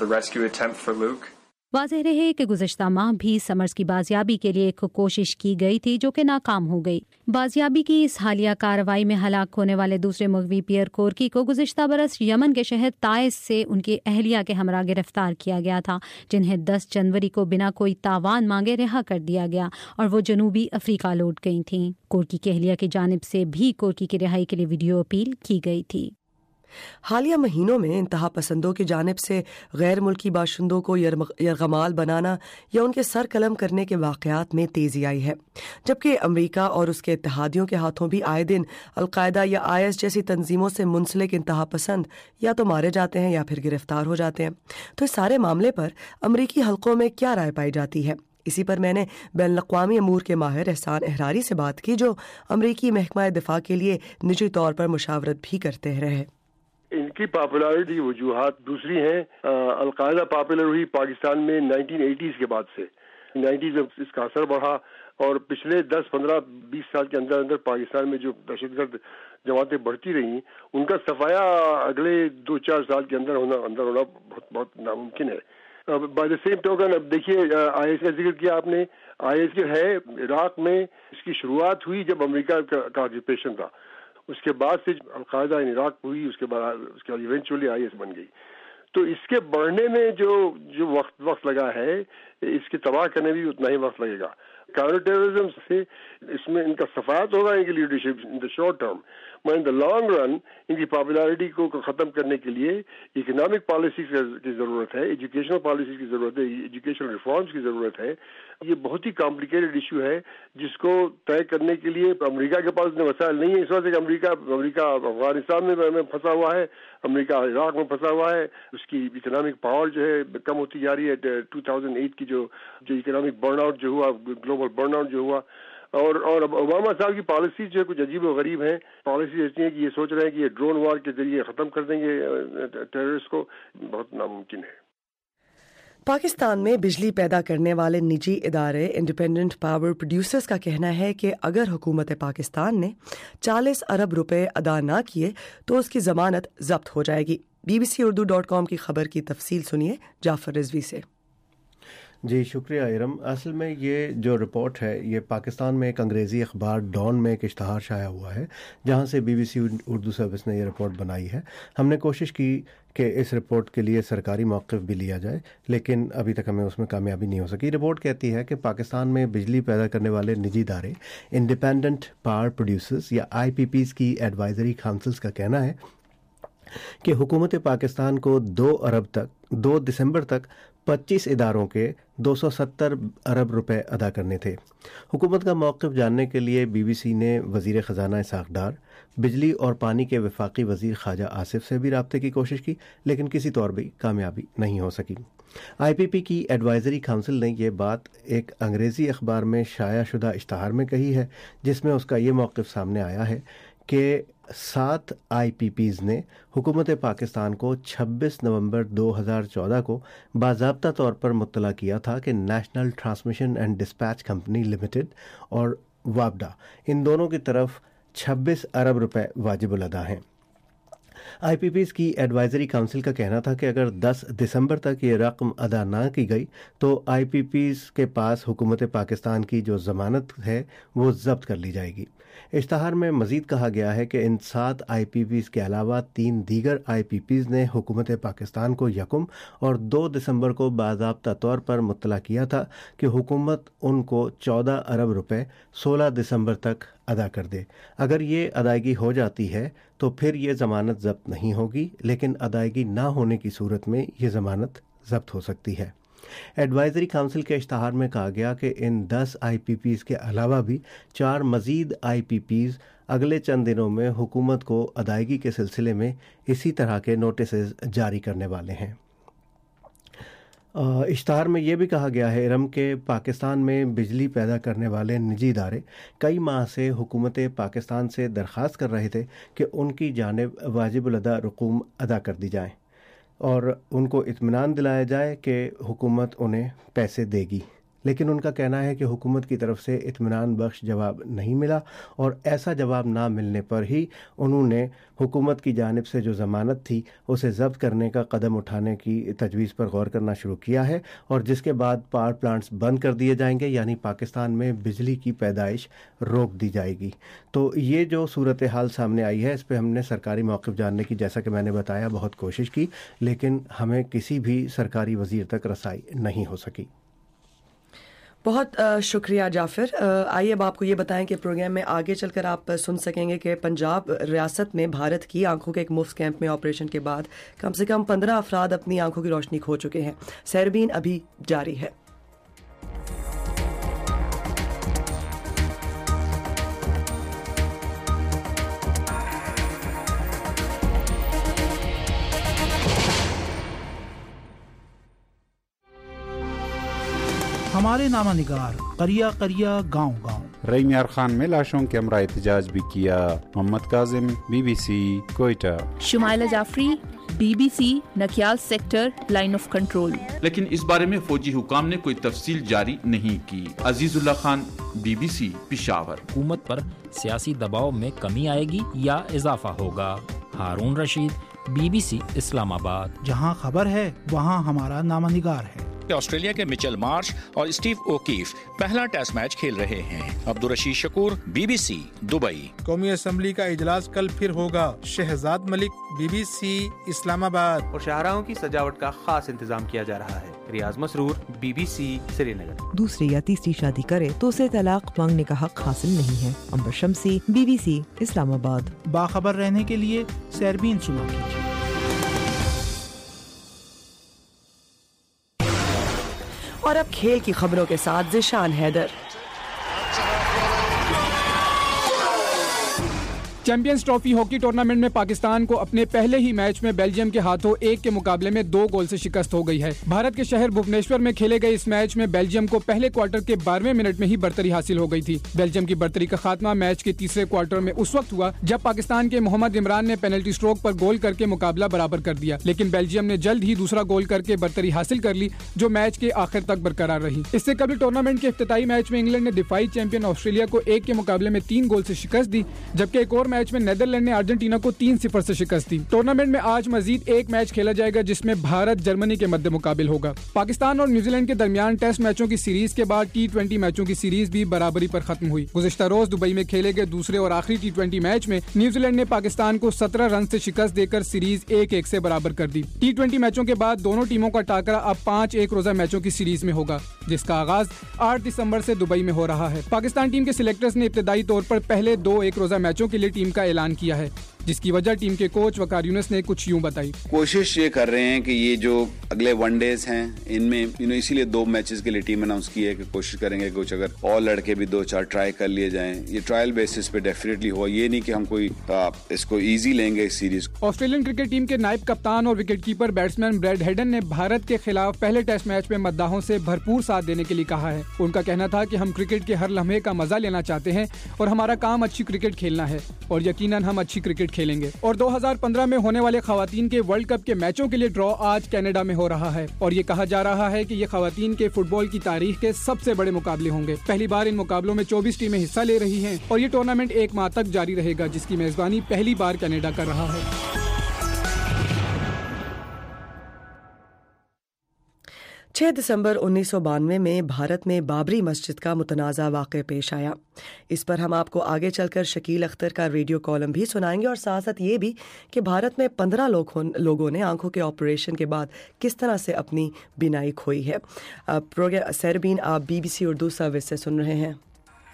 Speaker 5: वाज़ेह रहे कि गुज़श्ता माह भी समर्स की बाजियाबी के लिए एक कोशिश की गई थी जो कि नाकाम हो गई। बाजियाबी की इस हालिया कार्रवाई में हलाक होने वाले दूसरे मगवी पियर कोर्की को गुज़श्ता बरस यमन के शहर ताइस से उनकी अहलिया के हमरा गिरफ्तार किया गया था, जिन्हें 10 जनवरी को बिना कोई तावान मांगे रिहा कर दिया गया और वो जनूबी अफ्रीका लौट गई थीं। कोर्की की अहलिया की जानिब से भी कोर्की की रिहाई के लिए वीडियो अपील की गई थी।
Speaker 1: हालिया महीनों में इंतहा पसंदों की जानिब से गैर मुल्की बाशिंदों को यरगमाल बनाना या उनके सर कलम करने के वाक़यात में तेज़ी आई है, जबकि अमरीका और उसके इत्तेहादियों के हाथों भी आए दिन अलकायदा या IS जैसी तंजीमों से मुंसलिक इंतहा पसंद या तो मारे जाते हैं या फिर गिरफ्तार हो जाते हैं। तो इस सारे मामले पर अमरीकी हलकों में क्या राय पाई जाती है, इसी पर मैंने बैनुल-अक़वामी अमूर के माहिर एहसान एहरारी से बात की, जो अमरीकी महकमा दिफा के लिए निजी तौर पर मुशावरत भी करते रहे।
Speaker 13: इनकी पॉपुलैरिटी वजूहात दूसरी हैं। अलकायदा पॉपुलर हुई पाकिस्तान में 1980s के बाद से। 90s में इसका असर बढ़ा और पिछले 10, 15, 20 साल के अंदर अंदर पाकिस्तान में जो दहशतगर्द जमातें बढ़ती रहीं, उनका सफाया अगले 2-4 साल के अंदर होना बहुत नामुमकिन है। बाय द सेम टोकन अब देखिए, IS का जिक्र किया आपने। IS जो है इराक में इसकी शुरुआत हुई जब अमेरिका का ऑक्यूपेशन था, उसके बाद से अलकायदा इन इराक हुई, उसके बाद इवेंचुअली IS बन गई। तो इसके बढ़ने में जो वक्त लगा है, इसके तबाह करने में भी उतना ही वक्त लगेगा। काउंटर टेररिज्म से इसमें इनका सफायत होगा, इनकी leadership in the short term, मगर इन द लॉन्ग रन इनकी पॉपुलैरिटी को ख़त्म करने के लिए इकोनॉमिक पॉलिसी की ज़रूरत है, एजुकेशनल पॉलिसी की ज़रूरत है, एजुकेशनल रिफॉर्म्स की ज़रूरत है। ये बहुत ही कॉम्प्लिकेटेड इशू है जिसको तय करने के लिए अमेरिका के पास इतने वसाइल नहीं है। इस वजह से अमेरिका अफगानिस्तान में फंसा हुआ है, अमेरिका इराक में फंसा हुआ है, उसकी इकोनॉमिक पावर जो है कम होती जा रही है। 2008 की जो इकोनॉमिक बर्नआउट जो हुआ, ग्लोबल बर्नआउट जो हुआ, और ओबामा साहब की पॉलिसी जो है कुछ अजीब और गरीब है। पॉलिसी ऐसी है कि ये सोच रहे हैं कि ये ड्रोन वार के जरिए ख़त्म कर देंगे टेररिस्ट को, बहुत नामुमकिन है।
Speaker 1: पाकिस्तान में बिजली पैदा करने वाले निजी इदारे इंडिपेंडेंट पावर प्रोड्यूसर्स का कहना है कि अगर हुकूमत पाकिस्तान ने 40 अरब रुपए अदा ना किए तो उसकी ज़मानत ज़ब्त हो जाएगी। BBC-Urdu.com की खबर की तफसील सुनिए जाफर रिजवी से।
Speaker 14: जी शुक्रिया इरम। असल में ये जो रिपोर्ट है, ये पाकिस्तान में एक अंग्रेज़ी अखबार डॉन में एक इश्तहार शाया हुआ है, जहाँ से BBC उर्दू सर्विस ने ये रिपोर्ट बनाई है। हमने कोशिश की कि इस रिपोर्ट के लिए सरकारी मौक़िफ़ भी लिया जाए, लेकिन अभी तक हमें उसमें कामयाबी नहीं हो सकी। रिपोर्ट कहती है कि पाकिस्तान में बिजली पैदा करने वाले निजी इदारे इंडिपेंडेंट पावर प्रोड्यूसर्स या IPPs की एडवाइजरी काउंसिल्स का कहना है कि हुकूमत पाकिस्तान को 2 दिसंबर तक 25 इदारों के 270 अरब रुपए अदा करने थे। हुकूमत का मौक़िफ़ जानने के लिए BBC ने वज़ीर ख़जाना इसाक़ डार, बिजली और पानी के वफाकी वज़ीर ख्वाजा आसिफ से भी रब्ते की कोशिश की, लेकिन किसी तौर भी कामयाबी नहीं हो सकी। IPP की एडवाइजरी काउंसिल ने यह बात एक अंग्रेज़ी अखबार में शाया शुदा इश्तहार में कही है, जिसमें उसका ये मौक़िफ़ सामने आया है कि 7 IPPs ने हुकूमत पाकिस्तान को 26 नवंबर 2014 को बाज़ाब्ता तौर पर मुत्तला किया था कि national transmission and dispatch company limited और वाबडा, इन दोनों की तरफ 26 अरब रुपए वाजिबुल अदा हैं। IPPs की एडवाइजरी काउंसिल का कहना था कि अगर 10 दिसंबर तक ये रकम अदा ना की गई तो IPPs के पास हुकूमत पाकिस्तान की जो ज़मानत है वो ज़ब्त कर ली जाएगी। इश्तहार में मज़ीद कहा गया है कि इन 7 IPPs के अलावा 3 दीगर IPPs ने हुकूमत पाकिस्तान को 1 और 2 दिसंबर को बाज़ाब्ता तौर पर मुत्तला किया था कि हुकूमत उनको 14 अरब रुपए 16 दिसंबर तक अदा कर दे। अगर ये अदायगी हो जाती है तो फिर ये ज़मानत ज़ब्त नहीं होगी, लेकिन अदायगी ना होने की सूरत में ये ज़मानत ज़ब्त हो सकती है। एडवाइजरी काउंसिल के इश्तहार में कहा गया कि इन 10 IPPs के अलावा भी 4 मज़ीद IPPs अगले चंद दिनों में हुकूमत को अदायगी के सिलसिले में इसी तरह के नोटिस जारी करने वाले हैं। اشتہار میں یہ بھی کہا گیا ہے ارم کہ پاکستان میں بجلی پیدا کرنے والے نجی ادارے کئی ماہ سے حکومت پاکستان سے درخواست کر رہے تھے کہ ان کی جانب واجب الادا رقوم ادا کر دی جائیں اور ان کو اطمینان دلایا جائے کہ حکومت انہیں پیسے دے گی، لیکن ان کا کہنا ہے کہ حکومت کی طرف سے اطمینان بخش جواب نہیں ملا اور ایسا جواب نہ ملنے پر ہی انہوں نے حکومت کی جانب سے جو ضمانت تھی اسے ضبط کرنے کا قدم اٹھانے کی تجویز پر غور کرنا شروع کیا ہے، اور جس کے بعد پاور پلانٹس بند کر دیے جائیں گے، یعنی پاکستان میں بجلی کی پیدائش روک دی جائے گی۔ تو یہ جو صورتحال سامنے آئی ہے اس پہ ہم نے سرکاری موقف جاننے کی، جیسا کہ میں نے بتایا، بہت کوشش کی، لیکن ہمیں کسی بھی سرکاری وزیر تک رسائی نہیں ہو سکی۔
Speaker 1: بہت شکریہ جعفر۔ آئیے اب آپ کو یہ بتائیں کہ پروگرام میں آگے چل کر آپ سن سکیں گے کہ پنجاب ریاست میں بھارت کی آنکھوں کے ایک مفت کیمپ میں آپریشن کے بعد کم سے کم 15 افراد اپنی آنکھوں کی روشنی کھو چکے ہیں۔ سیربین ابھی جاری ہے۔
Speaker 15: ہمارے نامہ نگار قریہ قریہ گاؤں گاؤں۔
Speaker 8: رئی میار خان میں لاشوں کے ہمراہ احتجاج بھی کیا۔ Muhammad Kazim, BBC Quetta.
Speaker 9: Shumaila Jafri, BBC Nikial sector, line of control.
Speaker 10: لیکن اس بارے میں فوجی حکام نے کوئی تفصیل جاری نہیں کی۔ عزیز اللہ خان، BBC پشاور۔
Speaker 16: حکومت پر سیاسی دباؤ میں کمی آئے گی یا اضافہ ہوگا؟ ہارون رشید، BBC اسلام آباد۔
Speaker 15: جہاں خبر ہے وہاں ہمارا نامہ نگار ہے۔
Speaker 17: آسٹریلیا کے مچل مارش اور اسٹیو اوکیف پہلا ٹیسٹ میچ کھیل رہے ہیں۔ Abdul Rashid Shakoor, BBC Dubai.
Speaker 18: قومی اسمبلی کا اجلاس کل پھر ہوگا۔ شہزاد ملک، BBC اسلام آباد۔
Speaker 19: اور شاہراہوں کی سجاوٹ کا خاص انتظام کیا جا رہا ہے۔ ریاض مسرور، BBC سری نگر۔
Speaker 20: دوسری یا تیسری شادی کرے تو اسے طلاق مانگنے کا حق حاصل نہیں ہے۔ امبر شمسی، BBC اسلام آباد۔
Speaker 15: باخبر رہنے کے لیے سیربین سنا کیجیے۔
Speaker 1: اور اب کھیل کی خبروں کے ساتھ Zeeshan Haider.
Speaker 21: Champions trophy hockey tournament میں پاکستان کو اپنے پہلے ہی میچ میں بیلجیم کے ہاتھوں 1 کے مقابلے میں 2 گول سے شکست ہو گئی ہے۔ بھارت کے شہر بھونیشور میں کھیلے گئے اس میچ میں بیلجیم کو پہلے کوارٹر کے 12ویں منٹ میں ہی برتری حاصل ہو گئی تھی۔ بیلجیم کی برتری کا خاتمہ میچ کے تیسرے کوارٹر میں اس وقت ہوا جب پاکستان کے محمد عمران نے پینلٹی سٹروک پر گول کر کے مقابلہ برابر کر دیا، لیکن بیلجیم نے جلد ہی دوسرا گول کر کے برتری حاصل کر لی جو میچ کے آخر تک برقرار رہی۔ اس سے قبل ٹورنامنٹ کے افتتاحی میچ میں انگلینڈ نے دفاعی چیمپئن آسٹریلیا کو 1 کے مقابلے میں 3 گول سے شکست دی، جبکہ ایک اور میچ میں نیدرلینڈ ارجنٹینا کو 3-0 سے شکست دی۔ ٹورنامنٹ میں آج مزید ایک میچ کھیلا جائے گا جس میں بھارت جرمنی کے مد مقابل ہوگا۔ پاکستان اور نیوزی لینڈ کے درمیان ٹیسٹ میچوں کی سیریز کے بعد T20 میچوں کی سیریز بھی برابری پر ختم ہوئی۔ گزشتہ روز دبئی میں کھیلے گئے دوسرے اور آخری T20 میچ میں نیوزی لینڈ نے پاکستان کو 17 رن سے شکست دے کر سیریز 1-1 سے برابر کر دی۔ T20 میچوں کے بعد دونوں ٹیموں کا ٹاکرا اب 5 ایک روزہ میچوں کی سیریز میں ہوگا، جس کا آغاز 8 دسمبر سے دبئی میں ہو رہا ہے۔ پاکستان ٹیم کے سلیکٹرز نے ابتدائی طور پر پہلے 2 ایک روزہ میچوں کے لیے ٹیم کا اعلان کیا ہے، جس کی وجہ ٹیم کے کوچ وقار یونس نے کچھ یوں بتائی۔
Speaker 22: کوشش یہ کر رہے ہیں کہ یہ جو اگلے ون ڈیز ہیں ان میں اسی لیے 2 میچز کے لیے ٹیم اناؤنس کی ہے کہ کوشش کریں گے کچھ اگر اور لڑکے بھی 2-4 ٹرائی کر لیے جائیں۔ یہ ٹرائل بیسس پہ ڈیفینیٹلی ہوا، یہ نہیں کہ ہم کوئی اس کو ایزی لیں گے اس سیریز۔
Speaker 21: آسٹریلین کرکٹ ٹیم کے نائب کپتان اور wicket keeper batsman Brad Hayden نے بھارت کے خلاف پہلے ٹیسٹ میچ میں مداحوں سے بھرپور ساتھ دینے کے لیے کہا ہے۔ ان کا کہنا تھا کہ ہم کرکٹ کے ہر لمحے کا مزہ لینا چاہتے ہیں اور ہمارا کام اچھی کرکٹ کھیلنا ہے اور یقیناً ہم اچھی کرکٹ کھیلیں گے۔ اور 2015 میں ہونے والے خواتین کے ورلڈ کپ کے میچوں کے لیے ڈرا آج کینیڈا میں ہو رہا ہے اور یہ کہا جا رہا ہے کہ یہ خواتین کے فٹ بال کی تاریخ کے سب سے بڑے مقابلے ہوں گے۔ پہلی بار ان مقابلوں میں 24 ٹیمیں حصہ لے رہی ہیں اور یہ ٹورنامنٹ 1 ماہ تک جاری رہے گا، جس کی میزبانی پہلی بار کینیڈا کر رہا ہے۔
Speaker 1: 6 دسمبر 1992 میں بھارت میں بابری مسجد کا متنازع واقعہ پیش آیا۔ اس پر ہم آپ کو آگے چل کر شکیل اختر کا ریڈیو کالم بھی سنائیں گے اور ساتھ ساتھ یہ بھی کہ بھارت میں 15 لوگوں نے آنکھوں کے آپریشن کے بعد کس طرح سے اپنی بینائی کھوئی ہے۔ پروگرام سیربین آپ BBC اردو سروس سے سن رہے ہیں۔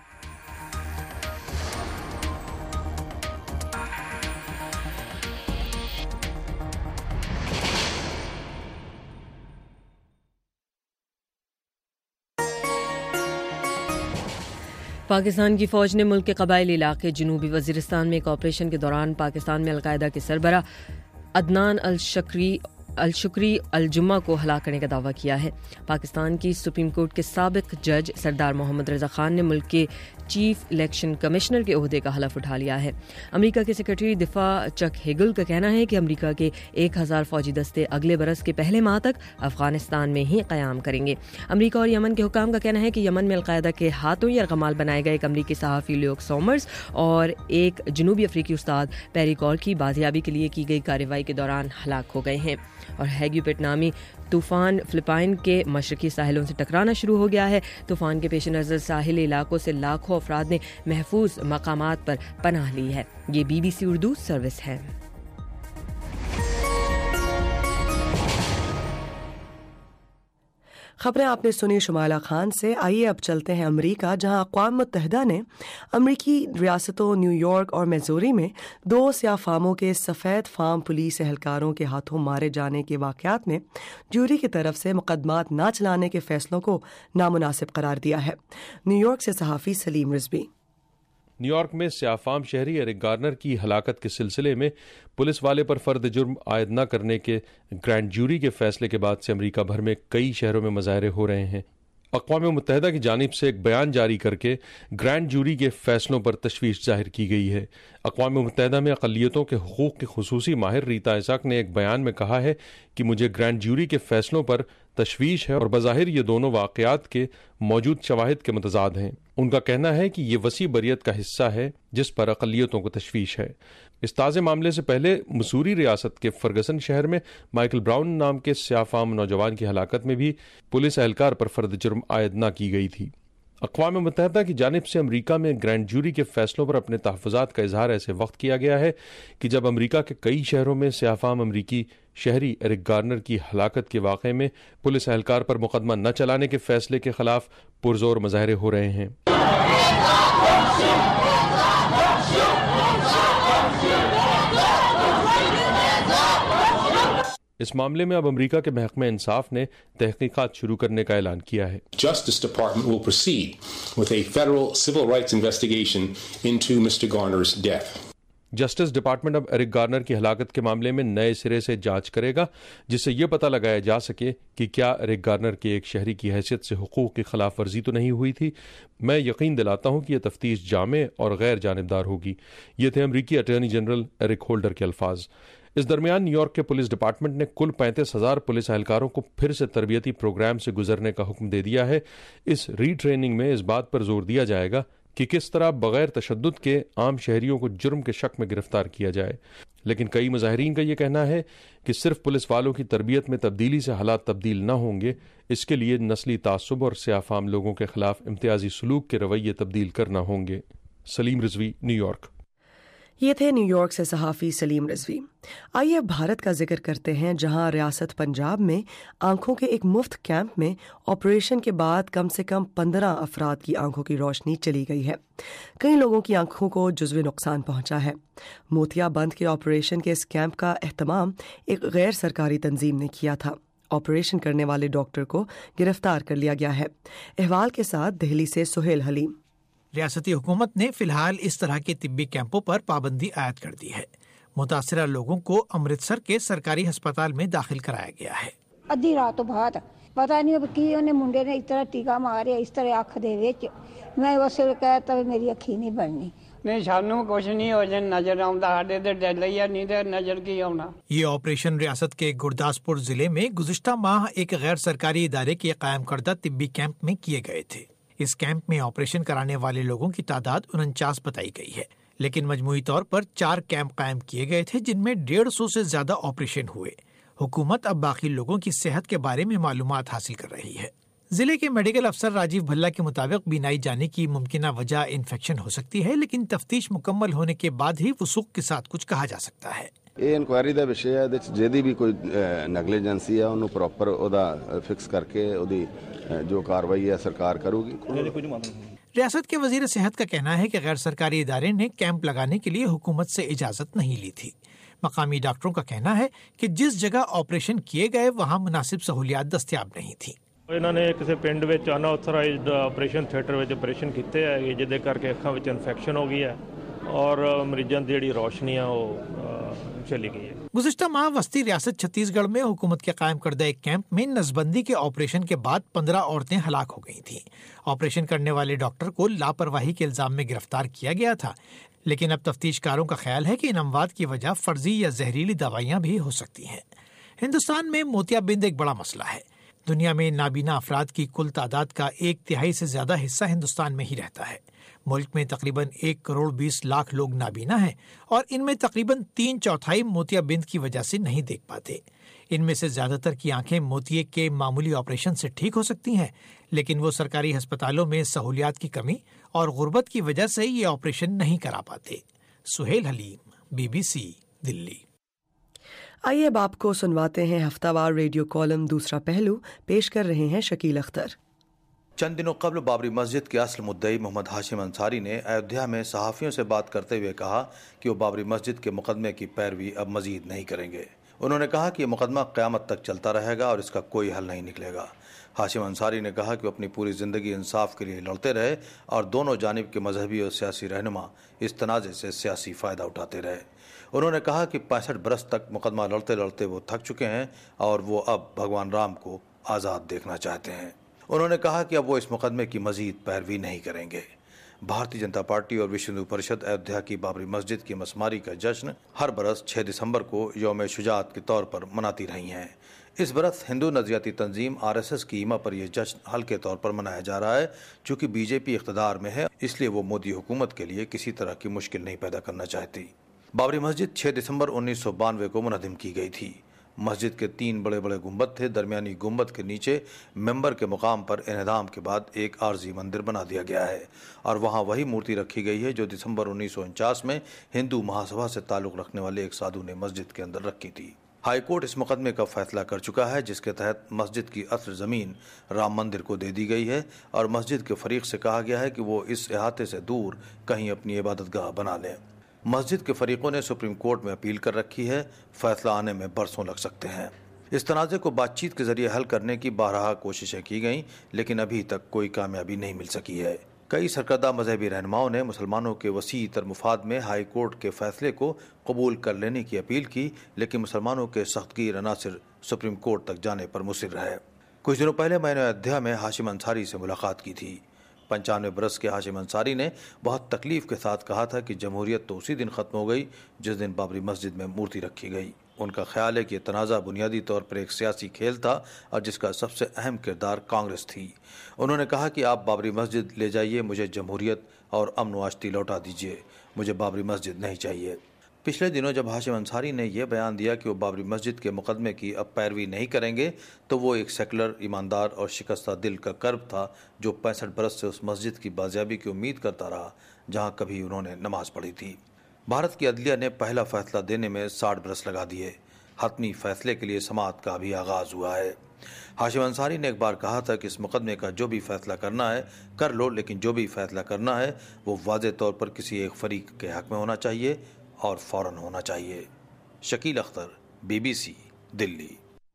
Speaker 3: پاکستان کی فوج نے ملک کے قبائلی علاقے جنوبی وزیرستان میں ایک آپریشن کے دوران پاکستان میں القاعدہ کے سربراہ عدنان अलशुक्री अल-जुम्मा को हलाक करने का दावा किया है। पाकिस्तान की सुप्रीम कोर्ट के साबिक जज सरदार मोहम्मद रजा खान ने मुल्क के चीफ इलेक्शन कमिश्नर के ओहदे का हलफ उठा लिया है। अमेरिका के सेक्रेटरी दिफा चक हेगल का कहना है कि अमेरिका के 1000 फौजी दस्ते अगले बरस के पहले माह तक अफगानिस्तान में ही क़याम करेंगे। अमेरिका और यमन के हुकाम का कहना है कि यमन में अलकायदा के हाथों यरगमाल बनाए गए एक अमरीकी सहाफ़ी ल्यूक सॉमर्स और एक जनूबी अफ्रीकी उस्ताद पेरी कॉर्की बाजियाबी के लिए की गई कार्रवाई के दौरान हलाक हो गए हैं। और हैग्यूपेट नामी तूफान फिलिपाइन के मशरकी साहिलों से टकराना शुरू हो गया है। तूफान के पेश नज़र साहिली इलाकों से लाखों अफराद ने महफूज मकामात पर पनाह ली है। ये BBC उर्दू सर्विस है।
Speaker 1: खबरें आपने सुनी शुमाइला खान से। आइए अब चलते हैं अमेरिका, जहां अक़वाम मुत्तहिदा ने अमेरिकी रियासतों न्यूयॉर्क और मिज़ोरी में 2 स्याह फार्मों के सफ़ेद फार्म पुलिस एहलकारों के हाथों मारे जाने के वाक़यात में जूरी की तरफ से मुकदमात न चलाने के फ़ैसलों को नामुनासिब करार दिया है। न्यूयॉर्क से सहाफ़ी सलीम रिजवी।
Speaker 4: न्यूयॉर्क में स्याफाम शहरी एरिक गार्नर की हलाकत के सिलसिले में पुलिस वाले पर फर्द जुर्म आयद न करने के ग्रैंड जूरी के फैसले के बाद से अमेरिका भर में कई शहरों में मुजाहरे हो रहे हैं। अक़वाम मुत्तहिदा की जानिब से एक बयान जारी करके ग्रैंड जूरी के फैसलों पर तशवीश जाहिर की गई है। अक़वाम मुत्तहिदा में अक़लियतों के हुकूक़ के खुसूसी माहिर रीता इसाक ने एक बयान में कहा है कि मुझे ग्रैंड जूरी के फैसलों पर तशवीश है और बज़ाहिर ये दोनों वाक़यात के मौजूद शवाहिद के मुतज़ाद हैं। उनका कहना है कि ये वसी बरियत का हिस्सा है जिस पर अक़लियतों को तशवीश है। इस ताज़े मामले से पहले मसूरी रियासत के फर्गसन शहर में माइकल ब्राउन नाम के स्याफाम नौजवान की हलाकत में भी पुलिस एहलकार पर फर्द जुर्म आयद न की गई थी। अक़वाम मुत्तहिदा की जानिब से अमरीका में ग्रैंड जूरी के फैसलों पर अपने तहफ़्फ़ुज़ात का इजहार ऐसे वक्त किया गया है कि जब अमरीका के कई शहरों में स्याफाम अमरीकी शहरी एरिक गार्नर की हलाकत के वाक़े में पुलिस एहलकार पर मुकदमा न चलाने के फैसले के खिलाफ पुरजोर मुजाहरे हो रहे हैं। इस मामले में अब अमेरिका के महकमे इंसाफ ने तहकीकात शुरू करने का ऐलान किया है।
Speaker 7: Justice Department will proceed with a federal civil rights investigation into Mr. Garner's death.
Speaker 4: Justice department अब एरिक गार्नर की हलाकत के मामले में नए सिरे से जांच करेगा, जिससे यह पता लगाया जा सके कि क्या एरिक गार्नर के एक शहरी की हैसियत से हुकूक की खिलाफ वर्जी तो नहीं हुई थी। मैं यकीन दिलाता हूं कि यह तफ्तीश जामे और गैर जानिबदार होगी। ये थे अमरीकी अटॉर्नी जनरल एरिक होल्डर के अल्फाज। इस दरमियान न्यूयॉर्क के पुलिस डिपार्टमेंट ने कुल 35,000 पुलिस एहलकारों को फिर से तरबियती प्रोग्राम से गुजरने का हुक्म दे दिया है। इस रीट्रेनिंग में इस बात पर जोर दिया जाएगा कि किस तरह बगैर तशद्दुद के आम शहरियों को जुर्म के शक में गिरफ्तार किया जाए। लेकिन कई मुजाहिरीन का यह कहना है कि सिर्फ पुलिस वालों की तरबियत में तब्दीली से हालात तब्दील न होंगे, इसके लिए नस्ली तासुब और स्याफाम लोगों के खिलाफ इम्तियाजी सलूक के रवैये तब्दील करना होंगे। सलीम रिजवी, न्यूयॉर्क।
Speaker 1: ये थे न्यूयॉर्क से सहाफ़ी सलीम रिजवी। आइए अब भारत का जिक्र करते हैं, जहां रियासत पंजाब में आंखों के एक मुफ्त कैंप में ऑपरेशन के बाद कम से कम 15 अफराद की आंखों की रोशनी चली गई है। कई लोगों की आंखों को जुज़वी नुकसान पहुंचा है। मोतियाबंद के ऑपरेशन के इस कैंप का एहतमाम एक गैर सरकारी तंजीम ने किया था। ऑपरेशन करने वाले डॉक्टर को गिरफ्तार कर लिया गया है। अहवाल के साथ दिल्ली से सुहेल हलीम।
Speaker 23: रियासती हुकूमत ने फिलहाल इस तरह के तिब्बी कैंपों पर पाबंदी आयद कर दी है। मुतासिरा लोगों को अमृतसर के सरकारी अस्पताल में दाखिल कराया गया है।
Speaker 24: अद्धी रात बाद पता नहीं कि उन्हें मुंडे ने इस तरह टीका मारे, इस तरह अख दे विच मैं उस कहता मेरी अखी नहीं बननी।
Speaker 25: नहीं सानू कुछ नहीं हो जाए, नजर आउंदा साडे ते डर लिया नहीं ते नजर की आउना।
Speaker 23: ये ऑपरेशन रियासत के गुरदासपुर जिले में गुज़िश्ता माह एक गैर सरकारी इदारे के कायम करदा तिब्बी कैंप में किए गए थे। इस कैंप में ऑपरेशन कराने वाले लोगों की तादाद 49 बताई गई है, लेकिन मजमूई तौर पर 4 कैंप कायम किए गए थे जिनमें 150 से ज्यादा ऑपरेशन हुए। हुकूमत अब बाकी लोगों की सेहत के बारे में मालूमात हासिल कर रही है। जिले के मेडिकल अफसर राजीव भल्ला के मुताबिक बीनाई जाने की मुमकिना वजह इन्फेक्शन हो सकती है, लेकिन तफ्तीश मुकम्मल होने के बाद ही वसूख के साथ कुछ कहा जा सकता है।
Speaker 26: ਇਹ ਇਨਕੁਆਇਰੀ ਦਾ ਵਿਸ਼ਾ ਹੈ, ਇਹਦੇ 'ਚ ਜਿਹਦੀ ਵੀ ਕੋਈ ਨੈਗਲੀਜੈਂਸੀ ਹੈ ਉਹਨੂੰ ਪ੍ਰੋਪਰ ਉਹਦਾ ਫਿਕਸ ਕਰਕੇ ਉਹਦੀ जो कार्रवाई है सरकार करूगी।
Speaker 23: रियासत के वजीर सेहत का कहना है कि गैर सरकारी इदारे ने कैंप लगाने के लिए हुकूमत से इजाजत नहीं ली थी। मकामी डॉक्टरों का कहना है कि जिस जगह ऑपरेशन किए गए वहाँ मुनासिब सहूलियात दस्तियाब नहीं थी।
Speaker 27: ਇਹਨਾਂ ਨੇ ਕਿਸੇ ਪਿੰਡ ਵਿੱਚ ਅਨਆਥੋਰਾਈਜ਼ਡ ਆਪਰੇਸ਼ਨ ਥੀਏਟਰ ਵਿੱਚ ਆਪਰੇਸ਼ਨ ਕੀਤੇ ਹੈ, ਜਿਹਦੇ ਕਰਕੇ ਅੱਖਾਂ ਵਿੱਚ ਇਨਫੈਕਸ਼ਨ ਹੋ ਗਈ ਹੈ ਔਰ ਮਰੀਜ਼ਾਂ ਦੀ ਜਿਹੜੀ ਰੋਸ਼ਨੀ ਆ ਉਹ चली गई है।
Speaker 23: गुज़िश्ता माह वस्ती रियासत छत्तीसगढ़ में हुकूमत के कायम करदा एक कैंप में नसबंदी के ऑपरेशन के बाद 15 औरतें हलाक हो गई थीं। ऑपरेशन करने वाले डॉक्टर को लापरवाही के इल्जाम में गिरफ्तार किया गया था, लेकिन अब तफ्तीशकारों का ख्याल है कि इन अमवात की वजह फर्जी या जहरीली दवाइयाँ भी हो सकती हैं। हिंदुस्तान में मोतियाबिंद एक बड़ा मसला है। दुनिया में नाबीना अफराद की कुल तादाद का 1/3 से ज्यादा हिस्सा हिंदुस्तान में ही रहता है। मुल्क में तकरीबन 1 करोड़ 20 लाख लोग नाबीना हैं और इनमें तकरीबन 3/4 मोतियाबिंद की वजह से नहीं देख पाते। इनमें से ज्यादातर की आंखें मोतिये के मामूली ऑपरेशन से ठीक हो सकती हैं, लेकिन वो सरकारी अस्पतालों में सहूलियात की कमी और गुर्बत की वजह से ये ऑपरेशन नहीं करा पाते। सुहेल हलीम, BBC, दिल्ली।
Speaker 1: आइए अब आपको सुनवाते हैं हफ्तावार रेडियो कॉलम दूसरा पहलू। पेश कर रहे हैं शकील अख्तर।
Speaker 2: चंद दिनों कबल बाबरी मस्जिद के असल मुद्दई मोहम्मद हाशिम अंसारी ने अयोध्या में सहाफ़ियों से बात करते हुए कहा कि वो बाबरी मस्जिद के मुकदमे की पैरवी अब मजीद नहीं करेंगे। उन्होंने कहा कि ये मुकदमा क़यामत तक चलता रहेगा और इसका कोई हल नहीं निकलेगा। हाशिम अंसारी ने कहा कि वो अपनी पूरी ज़िंदगी इंसाफ के लिए लड़ते रहे और दोनों जानिब के मजहबी और सियासी रहनुमा इस तनाज़े से सियासी फ़ायदा उठाते रहे। उन्होंने कहा कि 65 बरस तक मुकदमा लड़ते लड़ते वो थक चुके हैं और वो अब भगवान राम को आज़ाद देखना चाहते हैं। उन्होंने कहा कि अब वो इस मुकदमे की मजीद पैरवी नहीं करेंगे। भारतीय जनता पार्टी और विश्व हिंदू परिषद अयोध्या की बाबरी मस्जिद की मसमारी का जश्न हर बरस 6 दिसंबर को यौम शुजाअत के तौर पर मनाती रही हैं। इस बरस हिंदू नज़रियाती तंजीम RSS की ईमा पर यह जश्न हल्के तौर पर मनाया जा रहा है। चूँकि बीजेपी इख्तिदार में है, इसलिए वो मोदी हुकूमत के लिए किसी तरह की मुश्किल नहीं पैदा करना चाहती। बाबरी मस्जिद 6 दिसंबर 1992 को मुनहदिम की गई थी। मस्जिद के 3 बड़े बड़े गुंबद थे। दरमियानी गुंबद के नीचे मेंबर के मुकाम पर इन्हदाम के बाद एक आर्जी मंदिर बना दिया गया है और वहाँ वही मूर्ति रखी गई है जो दिसंबर 1949 में हिंदू महासभा से ताल्लुक़ रखने वाले एक साधु ने मस्जिद के अंदर रखी थी। हाई कोर्ट इस मुकदमे का फैसला कर चुका है, जिसके तहत मस्जिद की असल ज़मीन राम मंदिर को दे दी गई है और मस्जिद के फरीक से कहा गया है कि वो इस अहाते से दूर कहीं अपनी इबादतगाह बना लें। मस्जिद के फरीकों ने सुप्रीम कोर्ट में अपील कर रखी है। फैसला आने में बरसों लग सकते हैं। इस तनाज़े को बातचीत के जरिए हल करने की बारहा कोशिशें की गईं, लेकिन अभी तक कोई कामयाबी नहीं मिल सकी है। कई सरकर्दा मजहबी रहनुमाओं ने मुसलमानों के वसी तर मुफाद में हाई कोर्ट के फैसले को कबूल कर लेने की अपील की, लेकिन मुसलमानों के सख्तगीर अनासिर सुप्रीम कोर्ट तक जाने पर मुसिर रहे। कुछ दिनों पहले मैंने अयोध्या में हाशिम अंसारी से मुलाकात की थी। 95 बरस के हाशिम अंसारी ने बहुत तकलीफ के साथ कहा था कि जमहूरियत तो उसी दिन ख़त्म हो गई जिस दिन बाबरी मस्जिद में मूर्ति रखी गई। उनका ख्याल है कि तनाज़ा बुनियादी तौर पर एक सियासी खेल था और जिसका सबसे अहम किरदार कांग्रेस थी। उन्होंने कहा कि आप बाबरी मस्जिद ले जाइए, मुझे जमहूरियत और अमन व आश्ती लौटा दीजिए, मुझे बाबरी मस्जिद नहीं चाहिए। पिछले दिनों जब हाशिम अंसारी ने यह बयान दिया कि वो बाबरी मस्जिद के मुकदमे की अब पैरवी नहीं करेंगे, तो वो एक सेकुलर, ईमानदार और शिकस्ता दिल का कर्ब था जो 65 बरस से उस मस्जिद की बाजियाबी की उम्मीद करता रहा जहाँ कभी उन्होंने नमाज पढ़ी थी। भारत की अदलिया ने पहला फैसला देने में 60 बरस लगा दिए। हतमी फैसले के लिए समाअत का भी आगाज हुआ है। हाशिम अंसारी ने एक बार कहा था कि इस मुकदमे का जो भी फैसला करना है कर लो, लेकिन जो भी फैसला करना है वो वाज़ेह तौर पर किसी एक फरीक के हक में होना चाहिए और फौरन होना चाहिए। शकील अख्तर, BBC, दिल्ली।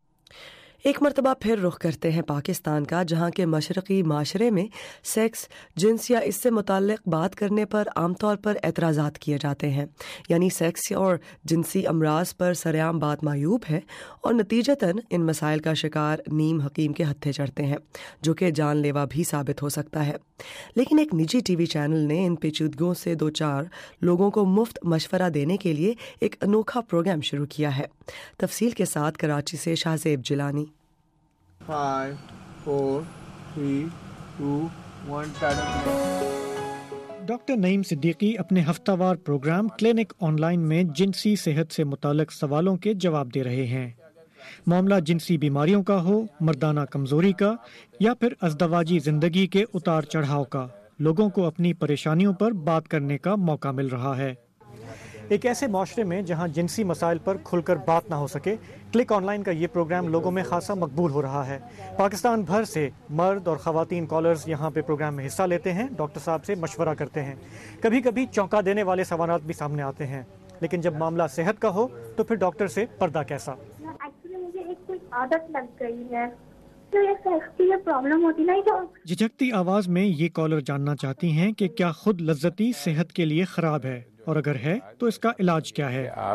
Speaker 1: एक मरतबा फिर रुख करते हैं पाकिस्तान का, जहाँ के मशरक़ी माशरे में सेक्स, जिन्स या इससे मुताल्लिक़ बात करने पर आमतौर पर एतराज़ात किए जाते हैं। यानी सेक्स और जिनसी अमराज पर सरेआम बात मायूब है और नतीजतन इन मसाइल का शिकार नीम हकीम के हत्थे चढ़ते हैं, जो कि जानलेवा भी साबित हो सकता है। लेकिन एक निजी TV चैनल ने इन पेचीदगियों से 2-4 लोगों को मुफ्त मशवरा देने के लिए एक अनोखा प्रोग्राम शुरू किया है। तफसील के साथ कराची से शाहजेब जिलानी।
Speaker 5: 5, 4, 3, 2, 1
Speaker 6: डॉक्टर नईम सिद्दीकी अपने हफ्तावार प्रोग्राम क्लिनिक ऑनलाइन में जिनसी सेहत से मुताल्लिक सवालों के जवाब दे रहे हैं। मामला जिनसी बीमारियों का हो, मर्दाना कमजोरी का या फिर अज़दवाजी जिंदगी के उतार चढ़ाव का, लोगों को अपनी परेशानियों पर बात करने का मौका मिल रहा है। एक ऐसे माशरे में जहां जिनसी मसाइल पर खुलकर बात ना हो सके, क्लिक ऑनलाइन का ये प्रोग्राम लोगों में खासा मकबूल हो रहा है। पाकिस्तान भर से मर्द और ख़वातीन कॉलर्स यहाँ पे प्रोग्राम में हिस्सा लेते हैं, डॉक्टर साहब से मशवरा करते हैं। कभी कभी चौंका देने वाले सवालात भी सामने आते हैं, लेकिन जब मामला सेहत का हो तो फिर डॉक्टर से पर्दा कैसा।
Speaker 11: एक्चुअली मुझे एक कोई आदत लग गई है, तो ये सेफ्टी में प्रॉब्लम होती नहीं। तो
Speaker 6: झिझकती आवाज में ये कॉलर जानना चाहती हैं कि क्या खुद लज्जती सेहत के लिए खराब है और अगर है तो इसका इलाज क्या है।
Speaker 12: आप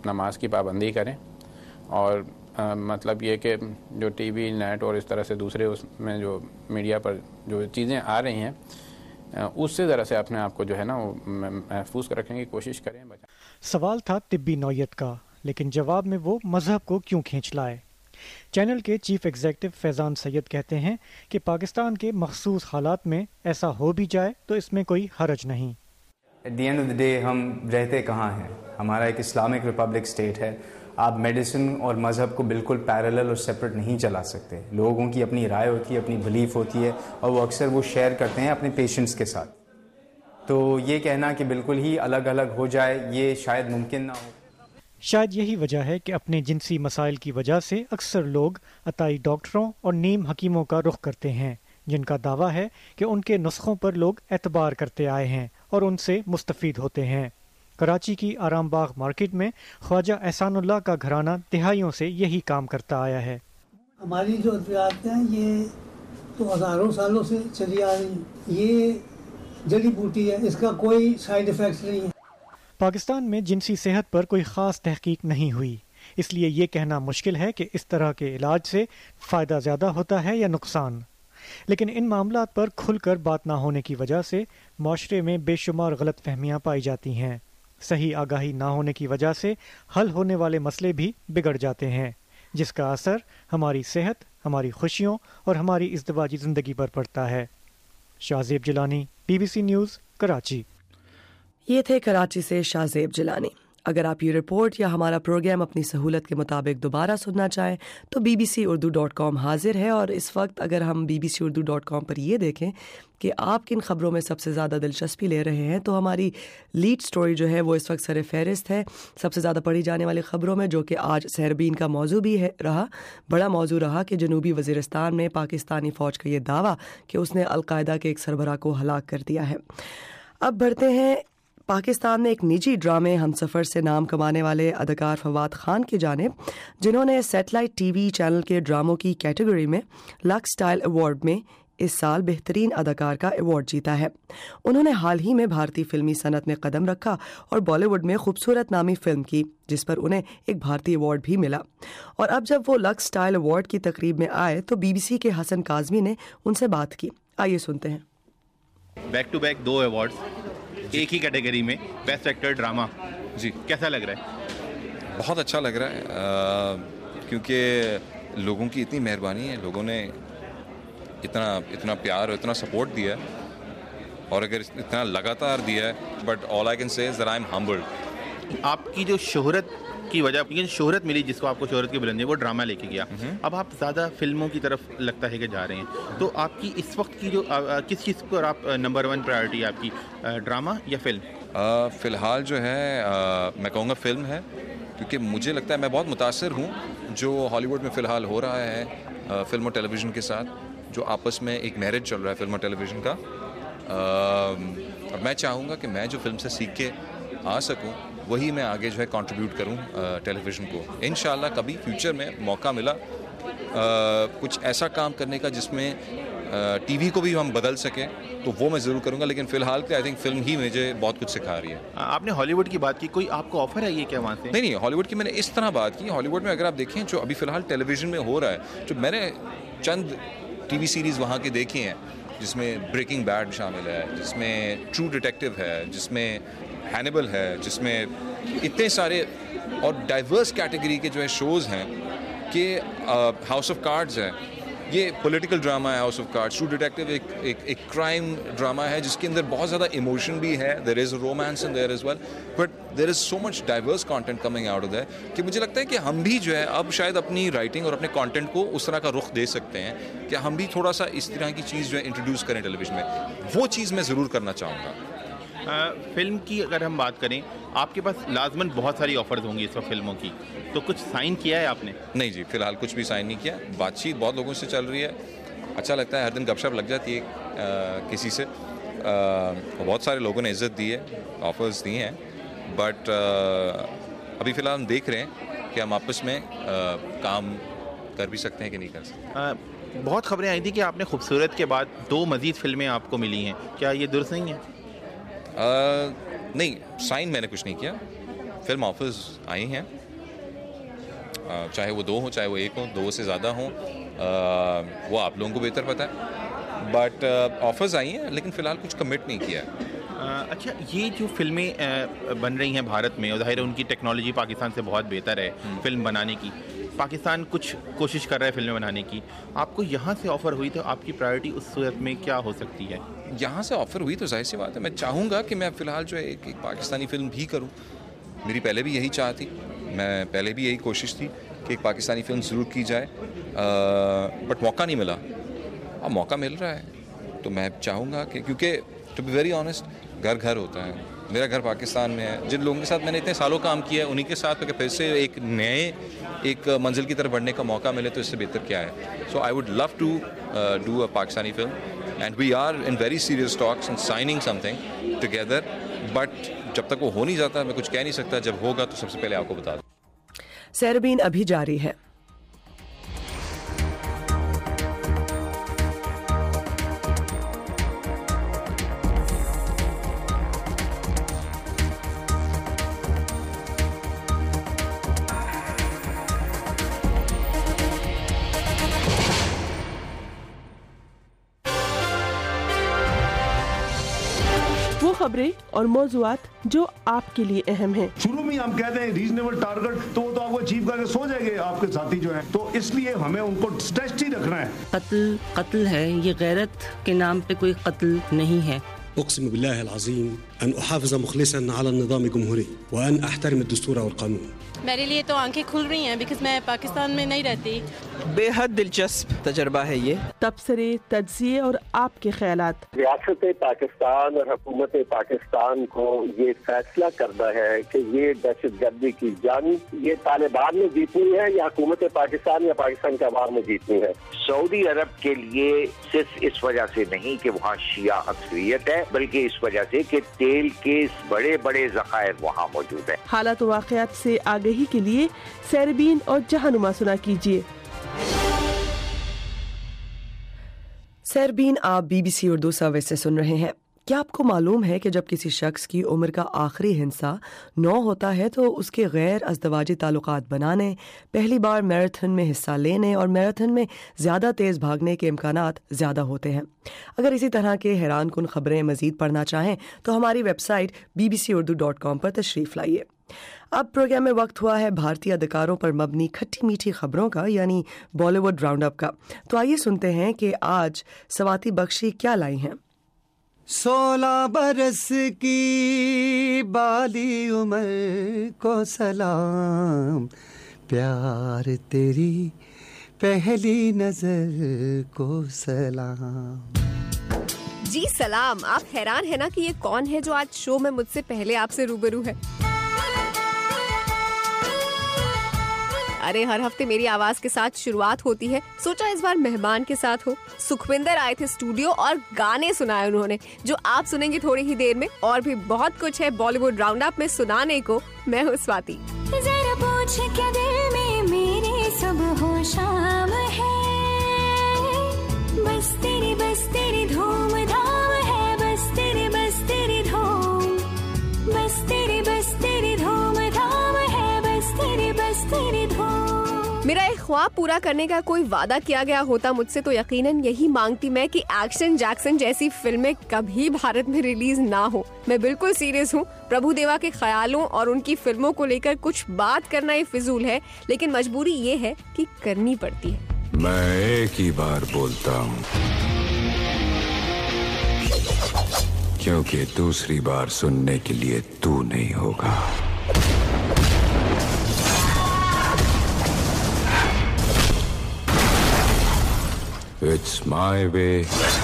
Speaker 8: نماز کی پابندی کریں، اور مطلب یہ کہ جو ٹی وی نیٹ اور اس طرح سے دوسرے اس میں جو میڈیا پر جو چیزیں آ رہی ہیں اس سے ذرا سے اپنے آپ کو جو ہے نا وہ محفوظ رکھنے کی کوشش کریں.
Speaker 6: سوال تھا طبی نوعیت کا، لیکن جواب میں وہ مذہب کو کیوں کھینچ لائے. چینل کے چیف ایگزیکٹو فیضان سید کہتے ہیں کہ پاکستان کے مخصوص حالات میں ایسا ہو بھی جائے تو اس میں کوئی حرج نہیں.
Speaker 9: At the end of the day ہم رہتے کہاں ہیں؟ ہمارا ایک اسلامک ریپبلک اسٹیٹ ہے. آپ میڈیسن اور مذہب کو بالکل پیرالل اور سیپریٹ نہیں چلا سکتے. لوگوں کی اپنی رائے ہوتی ہے، اپنی بلیف ہوتی ہے، اور وہ اکثر وہ شیئر کرتے ہیں اپنے پیشنٹس کے ساتھ. تو یہ کہنا کہ بالکل ہی الگ الگ ہو جائے یہ شاید ممکن نہ ہو.
Speaker 6: شاید یہی وجہ ہے کہ اپنے جنسی مسائل کی وجہ سے اکثر لوگ عطائی ڈاکٹروں اور نیم حکیموں کا رخ کرتے ہیں، جن کا دعویٰ ہے کہ ان کے نسخوں پر لوگ اعتبار کرتے آئے ہیں اور ان سے مستفید ہوتے ہیں. کراچی کی آرام باغ مارکیٹ میں خواجہ احسان اللہ کا گھرانہ دہائیوں سے یہی کام کرتا آیا ہے.
Speaker 10: ہماری جو ادویات ہیں یہ تو ہزاروں سالوں سے چلی آ رہی ہیں. یہ جڑی بوٹی ہے، اس کا کوئی سائیڈ ایفیکٹس نہیں ہے.
Speaker 6: پاکستان میں جنسی صحت پر کوئی خاص تحقیق نہیں ہوئی، اس لیے یہ کہنا مشکل ہے کہ اس طرح کے علاج سے فائدہ زیادہ ہوتا ہے یا نقصان. لیکن ان معاملات پر کھل کر بات نہ ہونے کی وجہ سے معاشرے میں بے شمار غلط فہمیاں پائی جاتی ہیں. صحیح آگاہی نہ ہونے کی وجہ سے حل ہونے والے مسئلے بھی بگڑ جاتے ہیں، جس کا اثر ہماری صحت، ہماری خوشیوں اور ہماری ازدواجی زندگی پر پڑتا ہے. Shahzeb Jilani, BBC news, Karachi.
Speaker 1: یہ تھے کراچی سے شاہزیب جیلانی. اگر آپ یہ رپورٹ یا ہمارا پروگرام اپنی سہولت کے مطابق دوبارہ سننا چاہیں تو bbcurdu.com حاضر ہے. اور اس وقت اگر ہم bbcurdu.com پر یہ دیکھیں کہ آپ کن خبروں میں سب سے زیادہ دلچسپی لے رہے ہیں تو ہماری لیڈ سٹوری جو ہے وہ اس وقت سر فہرست ہے سب سے زیادہ پڑھی جانے والی خبروں میں، جو کہ آج سہربین کا موضوع بھی رہا. بڑا موضوع رہا کہ جنوبی وزیرستان میں پاکستانی فوج کا یہ دعویٰ کہ اس نے القاعدہ کے ایک سربراہ کو ہلاک کر دیا ہے. اب بڑھتے ہیں پاکستان میں ایک نجی ڈرامے ہم سفر سے نام کمانے والے اداکار فواد خان کی جانب، جنہوں نے سیٹلائٹ ٹی وی چینل کے ڈراموں کی کیٹیگری میں لک سٹائل ایوارڈ میں اس سال بہترین اداکار کا ایوارڈ جیتا ہے. انہوں نے حال ہی میں بھارتی فلمی صنعت میں قدم رکھا اور بالی ووڈ میں خوبصورت نامی فلم کی، جس پر انہیں ایک بھارتی ایوارڈ بھی ملا. اور اب جب وہ لک سٹائل ایوارڈ کی تقریب میں آئے تو BBC کے حسن کاظمی نے ان سے بات کی. آئیے سنتے ہیں.
Speaker 12: بیک ٹو بیک 2 ایوارڈز ایک ہی کیٹیگری میں، بیسٹ ایکٹر ڈراما. جی کیسا لگ رہا ہے؟
Speaker 13: بہت اچھا لگ رہا ہے، کیونکہ لوگوں کی اتنی مہربانی ہے، لوگوں نے اتنا پیار اور اتنا سپورٹ دیا ہے، اور اگر اتنا لگاتار دیا ہے. But all I can say is that I'm humbled.
Speaker 12: آپ کی جو شہرت کی وجہ، شہرت ملی جس کو آپ کو شہرت کی بلندی، وہ ڈرامہ لے کے گیا. اب آپ زیادہ فلموں کی طرف لگتا ہے کہ جا رہے ہیں، تو آپ کی اس وقت کی جو کس چیز پر آپ نمبر 1 پرائرٹی ہے آپ کی، ڈرامہ یا فلم؟
Speaker 13: فی الحال جو ہے میں کہوں گا فلم ہے، کیونکہ مجھے لگتا ہے میں بہت متاثر ہوں جو ہالی ووڈ میں فی الحال ہو رہا ہے فلم اور ٹیلی ویژن کے ساتھ، جو آپس میں ایک میرج چل رہا ہے فلم اور ٹیلی ویژن کا. اور میں چاہوں گا کہ میں جو فلم سے سیکھ کے آ سکوں وہی میں آگے جو ہے کنٹریبیوٹ کروں ٹیلی ویژن کو. انشاءاللہ کبھی فیوچر میں موقع ملا کچھ ایسا کام کرنے کا جس میں ٹی وی کو بھی ہم بدل سکیں تو وہ میں ضرور کروں گا، لیکن فی الحال کے آئی تھنک فلم ہی مجھے بہت کچھ سکھا رہی ہے.
Speaker 12: آپ نے ہالی ووڈ کی بات کی، کوئی آپ کو آفر ہے یہ کیا وہاں سے؟
Speaker 13: نہیں، ہالی ووڈ کی میں نے اس طرح بات کی. ہالی ووڈ میں اگر آپ دیکھیں جو ابھی فی الحال ٹیلی ویژن میں ہو رہا ہے، جو میں نے چند ٹی وی سیریز وہاں کی دیکھی ہیں، جس میں بریکنگ بیڈ شامل ہے، جس میں ٹرو ڈیٹیکٹیو ہے، جس میں ہینیبل ہے، جس میں اتنے سارے اور ڈائیورس کیٹیگری کے جو ہے شوز ہیں، کہ ہاؤس آف کارڈز ہے، یہ پولیٹیکل ڈرامہ ہے. House of cards, true detective ایک کرائم ڈرامہ ہے جس کے اندر بہت زیادہ ایموشن بھی ہے. There is romance in there as well, but there is so much diverse content coming out of there کہ مجھے لگتا ہے کہ ہم بھی جو ہے اب شاید اپنی رائٹنگ اور اپنے کانٹینٹ کو اس طرح کا رخ دے سکتے ہیں کہ ہم بھی تھوڑا سا اس طرح کی چیز جو ہے انٹروڈیوس کریں ٹیلی ویژن میں. وہ چیز میں ضرور کرنا چاہوں گا.
Speaker 12: فلم کی اگر ہم بات کریں، آپ کے پاس لازماً بہت ساری آفرز ہوں گی اس وقت فلموں کی، تو کچھ سائن کیا ہے آپ نے؟
Speaker 13: نہیں جی، فی الحال کچھ بھی سائن نہیں کیا. بات چیت بہت لوگوں سے چل رہی ہے، اچھا لگتا ہے، ہر دن گپ شپ لگ جاتی ہے کسی سے. بہت سارے لوگوں نے عزت دی ہے، آفرز دی ہیں، بٹ ابھی فی الحال ہم دیکھ رہے ہیں کہ ہم آپس میں کام کر بھی سکتے ہیں کہ نہیں کر سکتے.
Speaker 12: بہت خبریں آئی تھیں کہ آپ نے خوبصورت کے بعد 2 مزید فلمیں آپ کو ملی ہیں، کیا یہ درست نہیں ہے؟
Speaker 13: نہیں، سائن میں نے کچھ نہیں کیا. فلم آفرز آئی ہیں, چاہے وہ 2 ہوں چاہے وہ 1 ہوں, 2 سے زیادہ ہوں, وہ آپ لوگوں کو بہتر پتہ ہے, بٹ آفرز آئی ہیں لیکن فی الحال کچھ کمٹ نہیں کیا ہے.
Speaker 12: اچھا, یہ جو فلمیں بن رہی ہیں بھارت میں, اور ظاہر ہے ان کی ٹیکنالوجی پاکستان سے بہت بہتر ہے فلم بنانے کی, پاکستان کچھ کوشش کر رہا ہے فلمیں بنانے کی, آپ کو یہاں سے آفر ہوئی تو آپ کی پرائرٹی اس صورت میں کیا ہو سکتی ہے؟
Speaker 13: یہاں سے آفر ہوئی تو ظاہر سی بات ہے میں چاہوں گا کہ میں فی الحال جو ہے ایک پاکستانی فلم بھی کروں. میری پہلے بھی یہی چاہ تھی, میں پہلے بھی یہی کوشش تھی کہ ایک پاکستانی فلم ضرور کی جائے, بٹ موقع نہیں ملا. اب موقع مل رہا ہے تو میں چاہوں گا کہ, کیونکہ ٹو بی ویری آنیسٹ گھر گھر ہوتا ہے, میرا گھر پاکستان میں ہے, جن لوگوں کے ساتھ میں نے اتنے سالوں کام کیا ہے انہی کے ساتھ پھر سے ایک منزل کی طرف بڑھنے کا موقع ملے تو اس سے بہتر کیا ہے. So I would love to do a Pakistani film and we are in very serious talks and signing something together, but جب تک وہ ہو نہیں جاتا میں کچھ کہہ نہیں سکتا. جب ہوگا تو سب سے پہلے آپ کو بتا دوں.
Speaker 1: سیربین ابھی جاری ہے.
Speaker 14: خبریں اور موضوعات جو آپ کے لیے اہم ہیں.
Speaker 15: شروع میں ہم کہتے ہیں ریزنیبل ٹارگٹ, تو وہ تو آپ کو اچیو کر کے سو جائیں گے آپ کے ساتھی جو ہیں, تو اس لیے ہمیں ان کو اسٹریچ ہی رکھنا ہے.
Speaker 16: قتل ہے, یہ غیرت کے نام پہ کوئی قتل نہیں ہے.
Speaker 17: اقسم بالله العظيم ان احافظ مخلصا على النظام الجمهوري وان احترم الدستور والقانون.
Speaker 18: میرے لیے تو آنکھیں کھل رہی ہیں بیکاز میں پاکستان میں نہیں رہتی.
Speaker 19: بے حد دلچسپ تجربہ ہے یہ.
Speaker 14: تبصرے, تجزیے اور آپ کے خیالات.
Speaker 20: ریاست پاکستان اور حکومت پاکستان کو یہ فیصلہ کرنا ہے کہ یہ دہشت گردی کی جنگ یہ طالبان میں جیتنی ہے یا حکومت پاکستان یا پاکستان کے عوام میں جیتنی ہے. سعودی عرب کے لیے صرف اس وجہ سے نہیں کہ وہاں شیعہ اکثریت ہے, بلکہ اس وجہ سے کہ تیل کے بڑے بڑے ذخائر وہاں موجود ہیں.
Speaker 14: حالات و واقعات سے آگہی کے لیے سیربین اور جہانما سنا کیجیے.
Speaker 1: سیربین آپ BBC اردو سروس سے سن رہے ہیں. کیا آپ کو معلوم ہے کہ جب کسی شخص کی عمر کا آخری ہندسہ 9 ہوتا ہے تو اس کے غیر ازدواجی تعلقات بنانے, پہلی بار میراتھن میں حصہ لینے اور میراتھن میں زیادہ تیز بھاگنے کے امکانات زیادہ ہوتے ہیں. اگر اسی طرح کے حیران کن خبریں مزید پڑھنا چاہیں تو ہماری ویب سائٹ bbcurdu.com پر تشریف لائیے. اب پروگرام میں وقت ہوا ہے بھارتی اداکاروں پر مبنی کھٹی میٹھی خبروں کا, یعنی بالی ووڈ راؤنڈ اپ کا. تو آئیے سنتے ہیں کہ آج سواتی بخشی کیا لائی ہیں.
Speaker 28: 16 برس کی بالی عمر کو سلام, پیار تیری پہلی نظر کو سلام.
Speaker 29: جی سلام. آپ حیران ہیں نا کہ یہ کون ہے جو آج شو میں مجھ سے پہلے آپ سے روبرو ہے. ارے ہر ہفتے میری آواز کے ساتھ شروعات ہوتی ہے, سوچا اس بار مہمان کے ساتھ ہو. سکھوندر آئے تھے اسٹوڈیو اور گانے سنائے انہوں نے, جو آپ سنیں گے تھوڑی ہی دیر میں. اور بھی بہت کچھ ہے بالی ووڈ راؤنڈ اپ میں سنانے کو. میں ہوں سواتی.
Speaker 30: ذرا پوچھ کیا دل میں میرے صبح و شام ہے, بس تیری دھوم دھام ہے, بس تیری دھوم, بس تیری دھوم دھام ہے, بس تیری دھوم.
Speaker 29: میرا ایک خواب پورا کرنے کا کوئی وعدہ کیا گیا ہوتا مجھ سے تو یقیناً یہی مانگتی میں کہ ایکشن جیکسن جیسی فلمیں کبھی بھارت میں ریلیز نہ ہو. میں بالکل سیریس ہوں. پربھو دیوا کے خیالوں اور ان کی فلموں کو لے کر کچھ بات کرنا ہی فضول ہے, لیکن مجبوری یہ ہے کہ کرنی پڑتی ہے.
Speaker 31: میں ایک ہی بار بولتا ہوں کیونکہ دوسری بار سننے کے لیے تو نہیں ہوگا. It's my way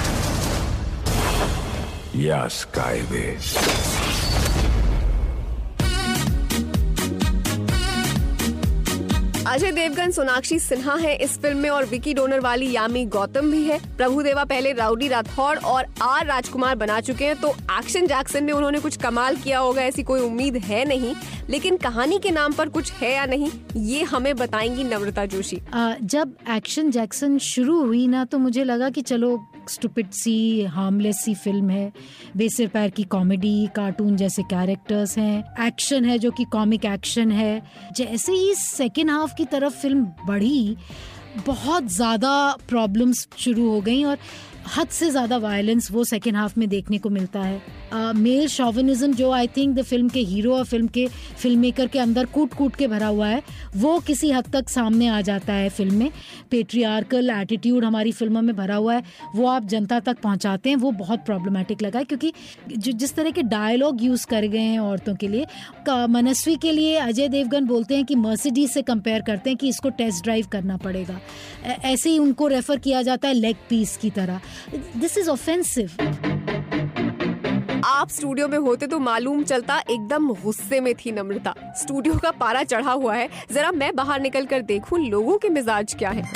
Speaker 31: یا sky way.
Speaker 29: اجے دیوگن, سوناکشی سنہا ہے اس فلم میں, اور وکی ڈونر والی یامی گوتم بھی ہے. پربھو دیوا پہلے راؤڈی راتھوڑ اور آر راج کمار بنا چکے ہیں, تو ایکشن جیکسن میں انہوں نے کچھ کمال کیا ہوگا ایسی کوئی امید ہے نہیں. لیکن کہانی کے نام پر کچھ ہے یا نہیں یہ ہمیں بتائیں گی نمرتا جوشی.
Speaker 32: جب ایکشن جیکسن شروع ہوئی نا تو مجھے لگا کہ چلو
Speaker 2: स्टूपिड सी हार्मलेस सी फिल्म है, बेसिर पैर की कॉमेडी, कार्टून जैसे कैरेक्टर्स हैं, एक्शन है जो कि कॉमिक एक्शन है। जैसे ही सेकेंड हाफ की तरफ फिल्म बढ़ी, बहुत ज़्यादा प्रॉब्लम्स शुरू हो गई और हद से ज़्यादा वायलेंस वो सेकेंड हाफ में देखने को मिलता है। मेल शॉविनिज्म जो आई थिंक द फिल्म के हीरो और फिल्म के फिल्म मेकर के अंदर कूट कूट के भरा हुआ है, वो किसी हद तक सामने आ जाता है फिल्म में। पेट्रियार्कल एटीट्यूड हमारी फिल्मों में भरा हुआ है, वो आप जनता तक पहुंचाते हैं, वो बहुत प्रॉब्लमेटिक लगा है। क्योंकि जिस तरह के डायलॉग यूज़ कर गए हैं औरतों के लिए, मनस्वी के लिए अजय देवगन बोलते हैं कि मर्सिडीज से कंपेयर करते हैं कि इसको टेस्ट ड्राइव करना पड़ेगा, ऐसे ही उनको रेफर किया जाता है लेग पीस की तरह। This is offensive.
Speaker 29: आप स्टूडियो में होते तो मालूम चलता एकदम गुस्से में थी नम्रता। स्टूडियो का पारा चढ़ा हुआ है, जरा मैं बाहर निकल कर देखूं लोगों के मिजाज क्या है।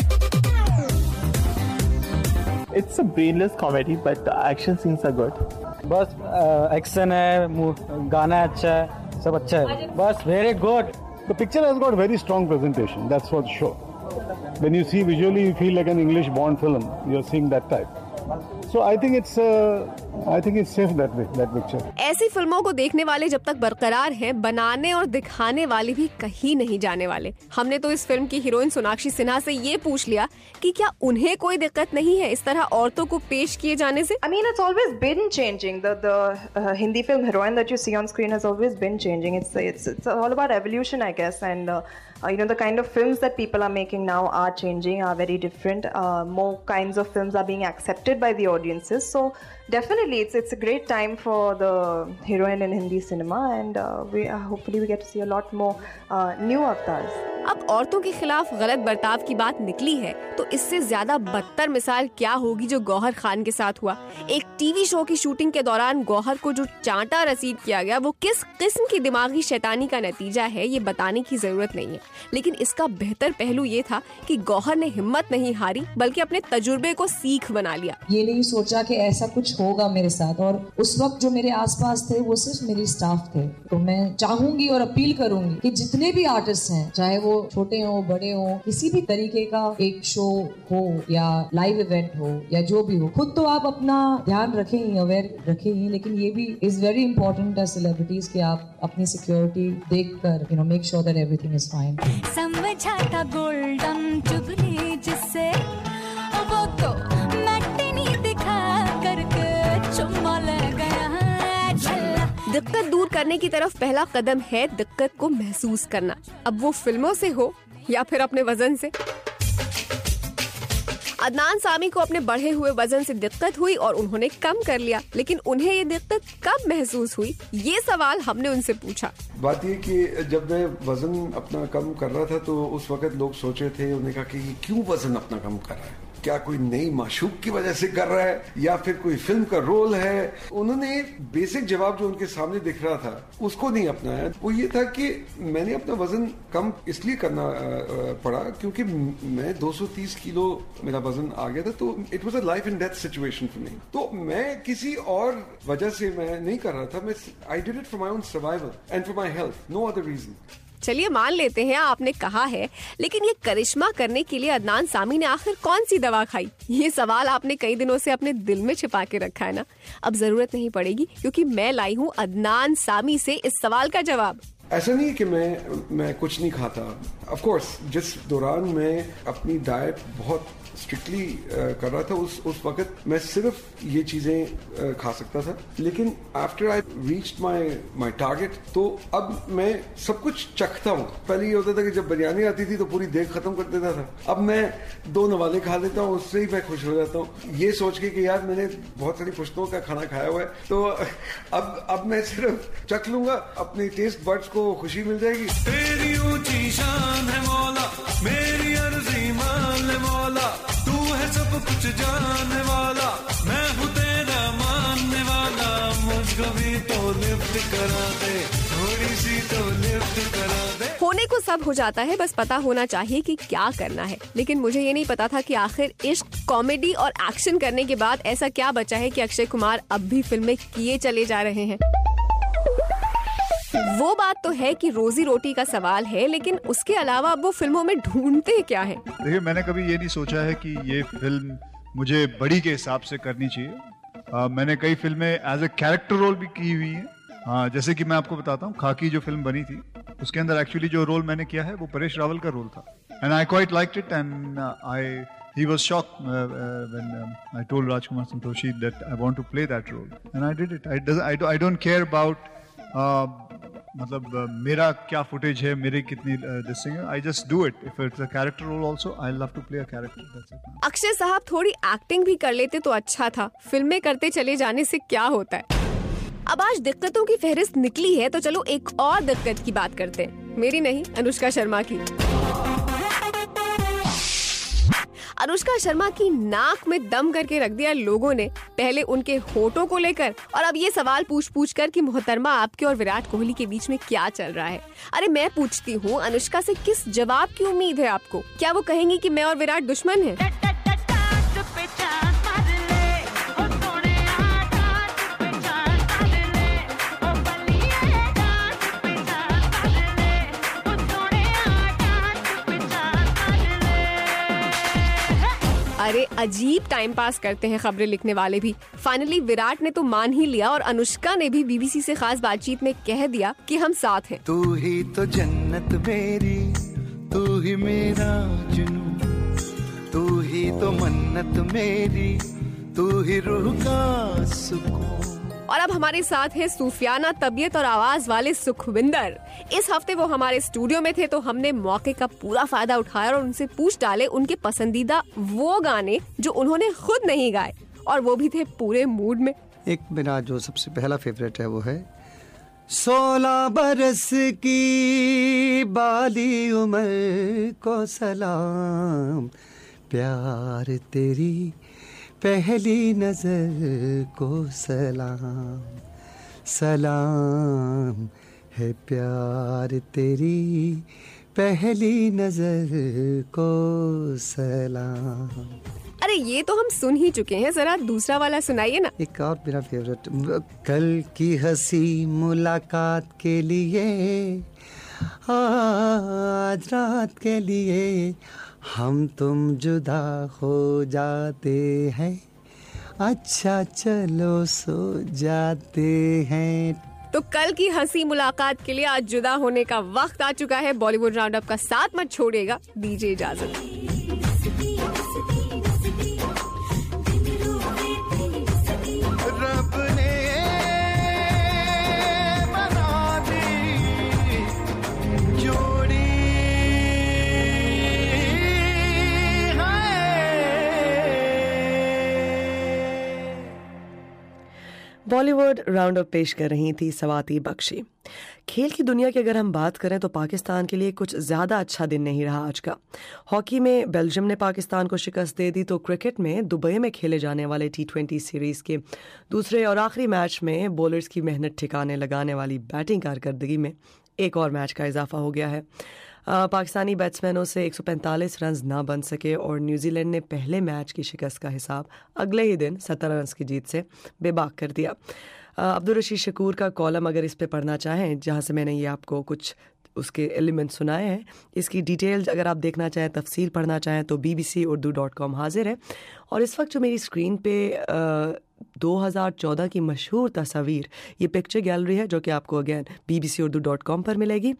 Speaker 5: It's a brainless comedy, but the action scenes are good.
Speaker 3: बस एक्शन है, गाना अच्छा है, सब अच्छा है, बस very good.
Speaker 15: The picture has got very strong presentation. That's for sure. When you see visually, you feel like an English Bond film. You're seeing that type. So I think it's safe that way, that picture.
Speaker 29: ऐसी फिल्मों को देखने वाले जब तक बरकरार हैं, बनाने और दिखाने वाले भी कहीं नहीं जाने वाले। हमने तो इस फिल्म की हीरोइन सोनाक्षी सिन्हा से ये पूछ लिया कि क्या उन्हें कोई दिक्कत नहीं है इस तरह औरतों को पेश किए जाने से।
Speaker 4: I mean, it's always been changing. The Hindi film heroine that you see on screen has always been changing. It's all about evolution, I guess, and the kind of films that people are making now are changing, are very different. More kinds of films are being accepted by the audiences. So definitely it's a great time for the heroine in Hindi cinema, and hopefully we get to see a lot more new avatars.
Speaker 29: अब औरतों के खिलाफ गलत बर्ताव की बात निकली है तो इससे ज्यादा बदतर मिसाल क्या होगी जो गौहर खान के साथ हुआ। एक टीवी शो की शूटिंग के दौरान गौहर को जो चांटा रसीद किया गया वो किस किस्म की दिमागी शैतानी का नतीजा है ये बताने की जरूरत नहीं है, लेकिन इसका बेहतर पहलू ये था कि गौहर ने हिम्मत नहीं हारी बल्कि अपने तजुर्बे को सीख बना लिया।
Speaker 7: ये नहीं सोचा कि ऐसा कुछ होगा मेरे साथ, और उस वक्त जो मेरे आसपास थे वो सिर्फ मेरी स्टाफ थे। तो मैं चाहूंगी और अपील करूंगी कि जितने भी आर्टिस्ट हैं, चाहे वो छोटे हो बड़े हो, किसी भी तरीके का एक शो हो या लाइव इवेंट हो या जो भी हो, खुद तो आप अपना ध्यान रखें ही, अवेयर रखें ही, लेकिन ये भी is very important as celebrities कि आप अपनी सिक्योरिटी देखकर make sure that everything is fine.
Speaker 30: समझाता गोल्डन चुगली जिससे वो तो मैटी नहीं दिखा करके चुम्मा ले गया।
Speaker 29: दिक्कत दूर करने की तरफ पहला कदम है दिक्कत को महसूस करना, अब वो फिल्मों से हो या फिर अपने वजन से। अदनान सामी को अपने बढ़े हुए वजन से दिक्कत हुई और उन्होंने कम कर लिया, लेकिन उन्हें ये दिक्कत कब महसूस हुई, ये सवाल हमने उनसे पूछा।
Speaker 21: बात ये कि जब मैं वजन अपना कम कर रहा था तो उस वक्त लोग सोचे थे, उन्होंने कहा कि क्यों वजन अपना कम कर रहा है, क्या कोई नई माशूक की वजह से कर रहा है या फिर कोई फिल्म का रोल है। उन्होंने बेसिक जवाब जो उनके सामने दिख रहा था उसको नहीं अपनाया। वो ये था कि मैंने अपना वजन कम इसलिए करना पड़ा क्योंकि मैं 230 किलो मेरा वजन आ गया था, तो it was a life and death situation for me. तो मैं किसी और वजह से मैं नहीं कर रहा था, मैं I did it for my own survival and for my health, no other reason.
Speaker 29: चलिए मान लेते हैं आपने कहा है, लेकिन ये करिश्मा करने के लिए अदनान सामी ने आखिर कौन सी दवा खाई? ये सवाल आपने कई दिनों से अपने दिल में छिपा के रखा है ना। अब जरूरत नहीं पड़ेगी क्योंकि मैं लाई हूँ अदनान सामी से इस सवाल का जवाब।
Speaker 21: ऐसा नहीं कि मैं कुछ नहीं खाता। ऑफ कोर्स जिस दौरान मैं अपनी डाइट बहुत स्ट्रिक्टली कर रहा था उस वक्त मैं सिर्फ ये चीजें खा सकता था, लेकिन after I reached my target तो अब मैं सब कुछ चखता हूँ। पहले ये होता था कि जब बिरयानी आती थी तो पूरी देग खत्म कर देता था, अब मैं 2 नवाले खा लेता हूँ, उससे ही मैं खुश हो जाता हूँ, ये सोच के कि यार मैंने बहुत सारी पुश्तों का खाना खाया हुआ है, तो अब मैं सिर्फ चख लूंगा, अपनी टेस्ट बड्स को खुशी मिल जाएगी।
Speaker 22: तेरी ऊंची शान है मौला, मेरी अर्जी मान ले मौला, तू है सब कुछ जानने वाला, मैं हूँ तेरा मानने वाला, मुझको भी तो लिफ्ट करा दे, थोड़ी सी तो लिफ्ट करा दे।
Speaker 29: होने को सब हो जाता है, बस पता होना चाहिए कि क्या करना है। लेकिन मुझे ये नहीं पता था कि आखिर इश्क, कॉमेडी और एक्शन करने के बाद ऐसा क्या बचा है कि अक्षय कुमार अब भी फिल्में किए चले जा रहे हैं। वो बात तो है कि रोजी रोटी का सवाल है, लेकिन उसके अलावा अब वो फिल्मों में ढूंढते क्या है?
Speaker 23: देखिए, मैंने कभी ये नहीं सोचा है कि ये फिल्म
Speaker 6: مجھے بڑی کے حساب سے کرنی چاہیے. میں نے کئی فلمیں ایز اے کیریکٹر رول بھی کی ہوئی ہیں. ہاں جیسے کہ میں آپ کو بتاتا ہوں, خاکی جو فلم بنی تھی اس کے اندر ایکچولی جو رول میں نے کیا ہے وہ پریش راول کا رول تھا. And I quite liked it and he was shocked when I told Rajkumar Santoshi that I want to play that role, and I did it. I don't care about matlab mera kya footage hai, mere kitni this thing. I just do it. If it's a character role also, I love to play a character. That's it.
Speaker 29: Akshay साहब थोड़ी acting भी कर लेते तो अच्छा था. फिल्में करते चले जाने से क्या होता है. अब आज दिक्कतों की फहरिस्त निकली है तो चलो एक और दिक्कत की बात करते हैं. मेरी नहीं, अनुष्का शर्मा की. अनुष्का शर्मा की नाक में दम करके रख दिया लोगों ने, पहले उनके होठों को लेकर और अब ये सवाल पूछ कर कि मोहतरमा आपके और विराट कोहली के बीच में क्या चल रहा है. अरे मैं पूछती हूँ, अनुष्का से किस जवाब की उम्मीद है आपको? क्या वो कहेंगी कि मैं और विराट दुश्मन हैं? अरे अजीब टाइम पास करते हैं खबरें लिखने वाले भी. फाइनली विराट ने तो मान ही लिया और अनुष्का ने भी बीबीसी से खास बातचीत में कह दिया कि हम साथ हैं.
Speaker 28: तू ही तो जन्नत मेरी, तू ही मेरा जुनून, तू ही तो मन्नत मेरी, तू ही रूह का सुकून.
Speaker 29: और अब हमारे साथ है सूफियाना तबीयत और आवाज वाले सुखविंदर. इस हफ्ते वो हमारे स्टूडियो में थे तो हमने मौके का पूरा फायदा उठाया और उनसे पूछ डाले उनके पसंदीदा वो गाने जो उन्होंने खुद नहीं गाए, और वो भी थे पूरे मूड में.
Speaker 28: एक मेरा जो सबसे पहला फेवरेट है वो है 16 बरस की बाली उम्र को सलाम, प्यार तेरी पहली नजर को सलाम, सलाम है प्यार तेरी पहली नजर को सलाम.
Speaker 29: अरे ये तो हम सुन ही चुके हैं, जरा दूसरा वाला सुनाइए ना.
Speaker 28: एक और मेरा फेवरेट, कल की हंसी मुलाकात के लिए, आज रात के लिए हम तुम जुदा हो जाते हैं, अच्छा चलो सो जाते हैं.
Speaker 29: तो कल की हंसी मुलाकात के लिए आज जुदा होने का वक्त आ चुका है. बॉलीवुड राउंड अप का साथ मत छोड़िएगा. दीजिए इजाजत.
Speaker 28: रब ने बना दी जोड़ी,
Speaker 1: बॉलीवुड राउंड अप पेश कर रही थी स्वाति बख्शी. खेल की दुनिया की अगर हम बात करें तो पाकिस्तान के लिए कुछ ज़्यादा अच्छा दिन नहीं रहा आज का. हॉकी में बेल्जियम ने पाकिस्तान को शिकस्त दे दी तो क्रिकेट में दुबई में खेले जाने वाले T20 सीरीज़ के दूसरे और आखिरी मैच में बॉलर्स की मेहनत ठिकाने लगाने वाली बैटिंग कारकर्दगी में एक और मैच का इजाफा हो गया है. पाकिस्तानी बैट्समैनों से 145 रन ना बन सके और न्यूजीलैंड ने पहले मैच की शिकस्त का हिसाब अगले ही दिन 17 रन की जीत से बेबाक कर दिया. अब्दुल रशीद शकूर का कॉलम अगर इस पे पढ़ना चाहें, जहां से मैंने ये आपको कुछ उसके एलिमेंट सुनाए हैं, इसकी डिटेल्स अगर आप देखना चाहें, तफसील पढ़ना चाहें तो bbc.urdu.com हाजिर है. और इस वक्त जो मेरी स्क्रीन पे 2014 की मशहूर तस्वीर, ये पिक्चर गैलरी है जो कि आपको अगेन bbc.urdu.com पर मिलेगी.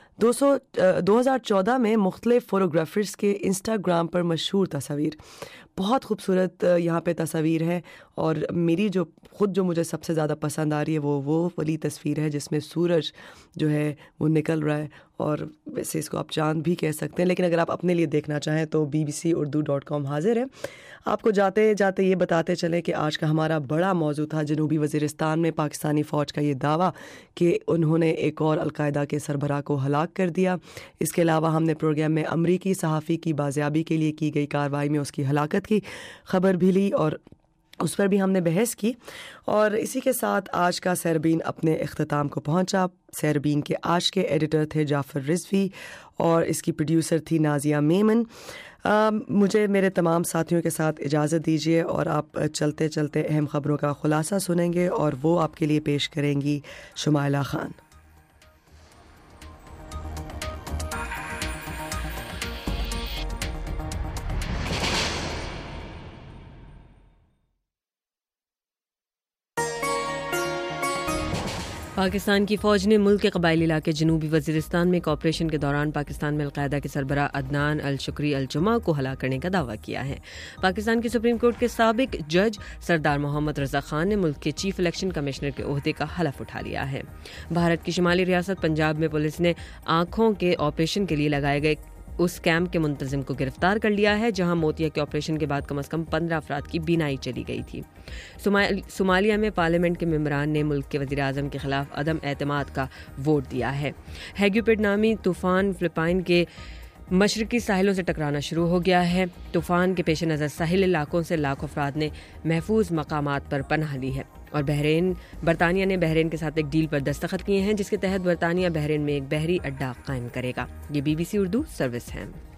Speaker 1: 2014 में मुख्तलिफ फोटोग्राफर्स के इंस्टाग्राम पर मशहूर तस्वीर, बहुत खूबसूरत यहाँ पे तस्वीर है. और मेरी जो मुझे सबसे ज़्यादा पसंद आ रही है वो वाली तस्वीर है जिसमें सूरज जो है वो निकल रहा है, और वैसे इसको आप चांद भी कह सकते हैं, लेकिन अगर आप अपने लिए देखना चाहें तो bbc.urdu.com हाजिर है. आपको जाते जाते ये बताते चले कि आज का हमारा बड़ा मौजू था जनूबी वज़ीरिस्तान में पाकिस्तानी फ़ौज का ये दावा कि उन्होंने एक और अलकायदा के सरबराह को हलाक कर दिया. इसके अलावा हमने प्रोग्राम में अमरीकी सहाफ़ी की बाज़ियाबी के लिए की गई कार्रवाई में उसकी हलाकत की खबर भी ली और उस पर भी हमने बहस की. और इसी के साथ आज का सैरबीन अपने इख्तिताम को पहुंचा. सैरबीन के आज के एडिटर थे जाफ़र रिजवी और इसकी प्रोड्यूसर थी नाजिया मेमन. मुझे मेरे तमाम साथियों के साथ इजाज़त दीजिए और आप चलते चलते अहम ख़बरों का खुलासा सुनेंगे और वो आपके लिए पेश करेंगी शुमाइला खान.
Speaker 8: پاکستان کی فوج نے ملک کے قبائلی علاقے جنوبی وزیرستان میں ایک آپریشن کے دوران پاکستان میں القاعدہ کے سربراہ عدنان الشکری الجمعہ کو ہلاک کرنے کا دعویٰ کیا ہے. پاکستان کی سپریم کورٹ کے سابق جج سردار محمد رضا خان نے ملک کے چیف الیکشن کمشنر کے عہدے کا حلف اٹھا لیا ہے. بھارت کی شمالی ریاست پنجاب میں پولیس نے آنکھوں کے آپریشن کے لیے لگائے گئے اس کیمپ کے منتظم کو گرفتار کر لیا ہے جہاں موتیا کے آپریشن کے بعد کم از کم 15 افراد کی بینائی چلی گئی تھی. صومالیہ میں پارلیمنٹ کے ممبران نے ملک کے وزیر اعظم کے خلاف عدم اعتماد کا ووٹ دیا ہے. ہیگیوپیڈ نامی طوفان فلپائن کے مشرقی ساحلوں سے ٹکرانا شروع ہو گیا ہے. طوفان کے پیش نظر ساحلی علاقوں سے لاکھوں افراد نے محفوظ مقامات پر پناہ لی ہے اور برطانیہ نے بحرین کے ساتھ ایک ڈیل پر دستخط کیے ہیں جس کے تحت برطانیہ بحرین میں ایک بحری اڈہ قائم کرے گا. یہ BBC اردو سروس ہے.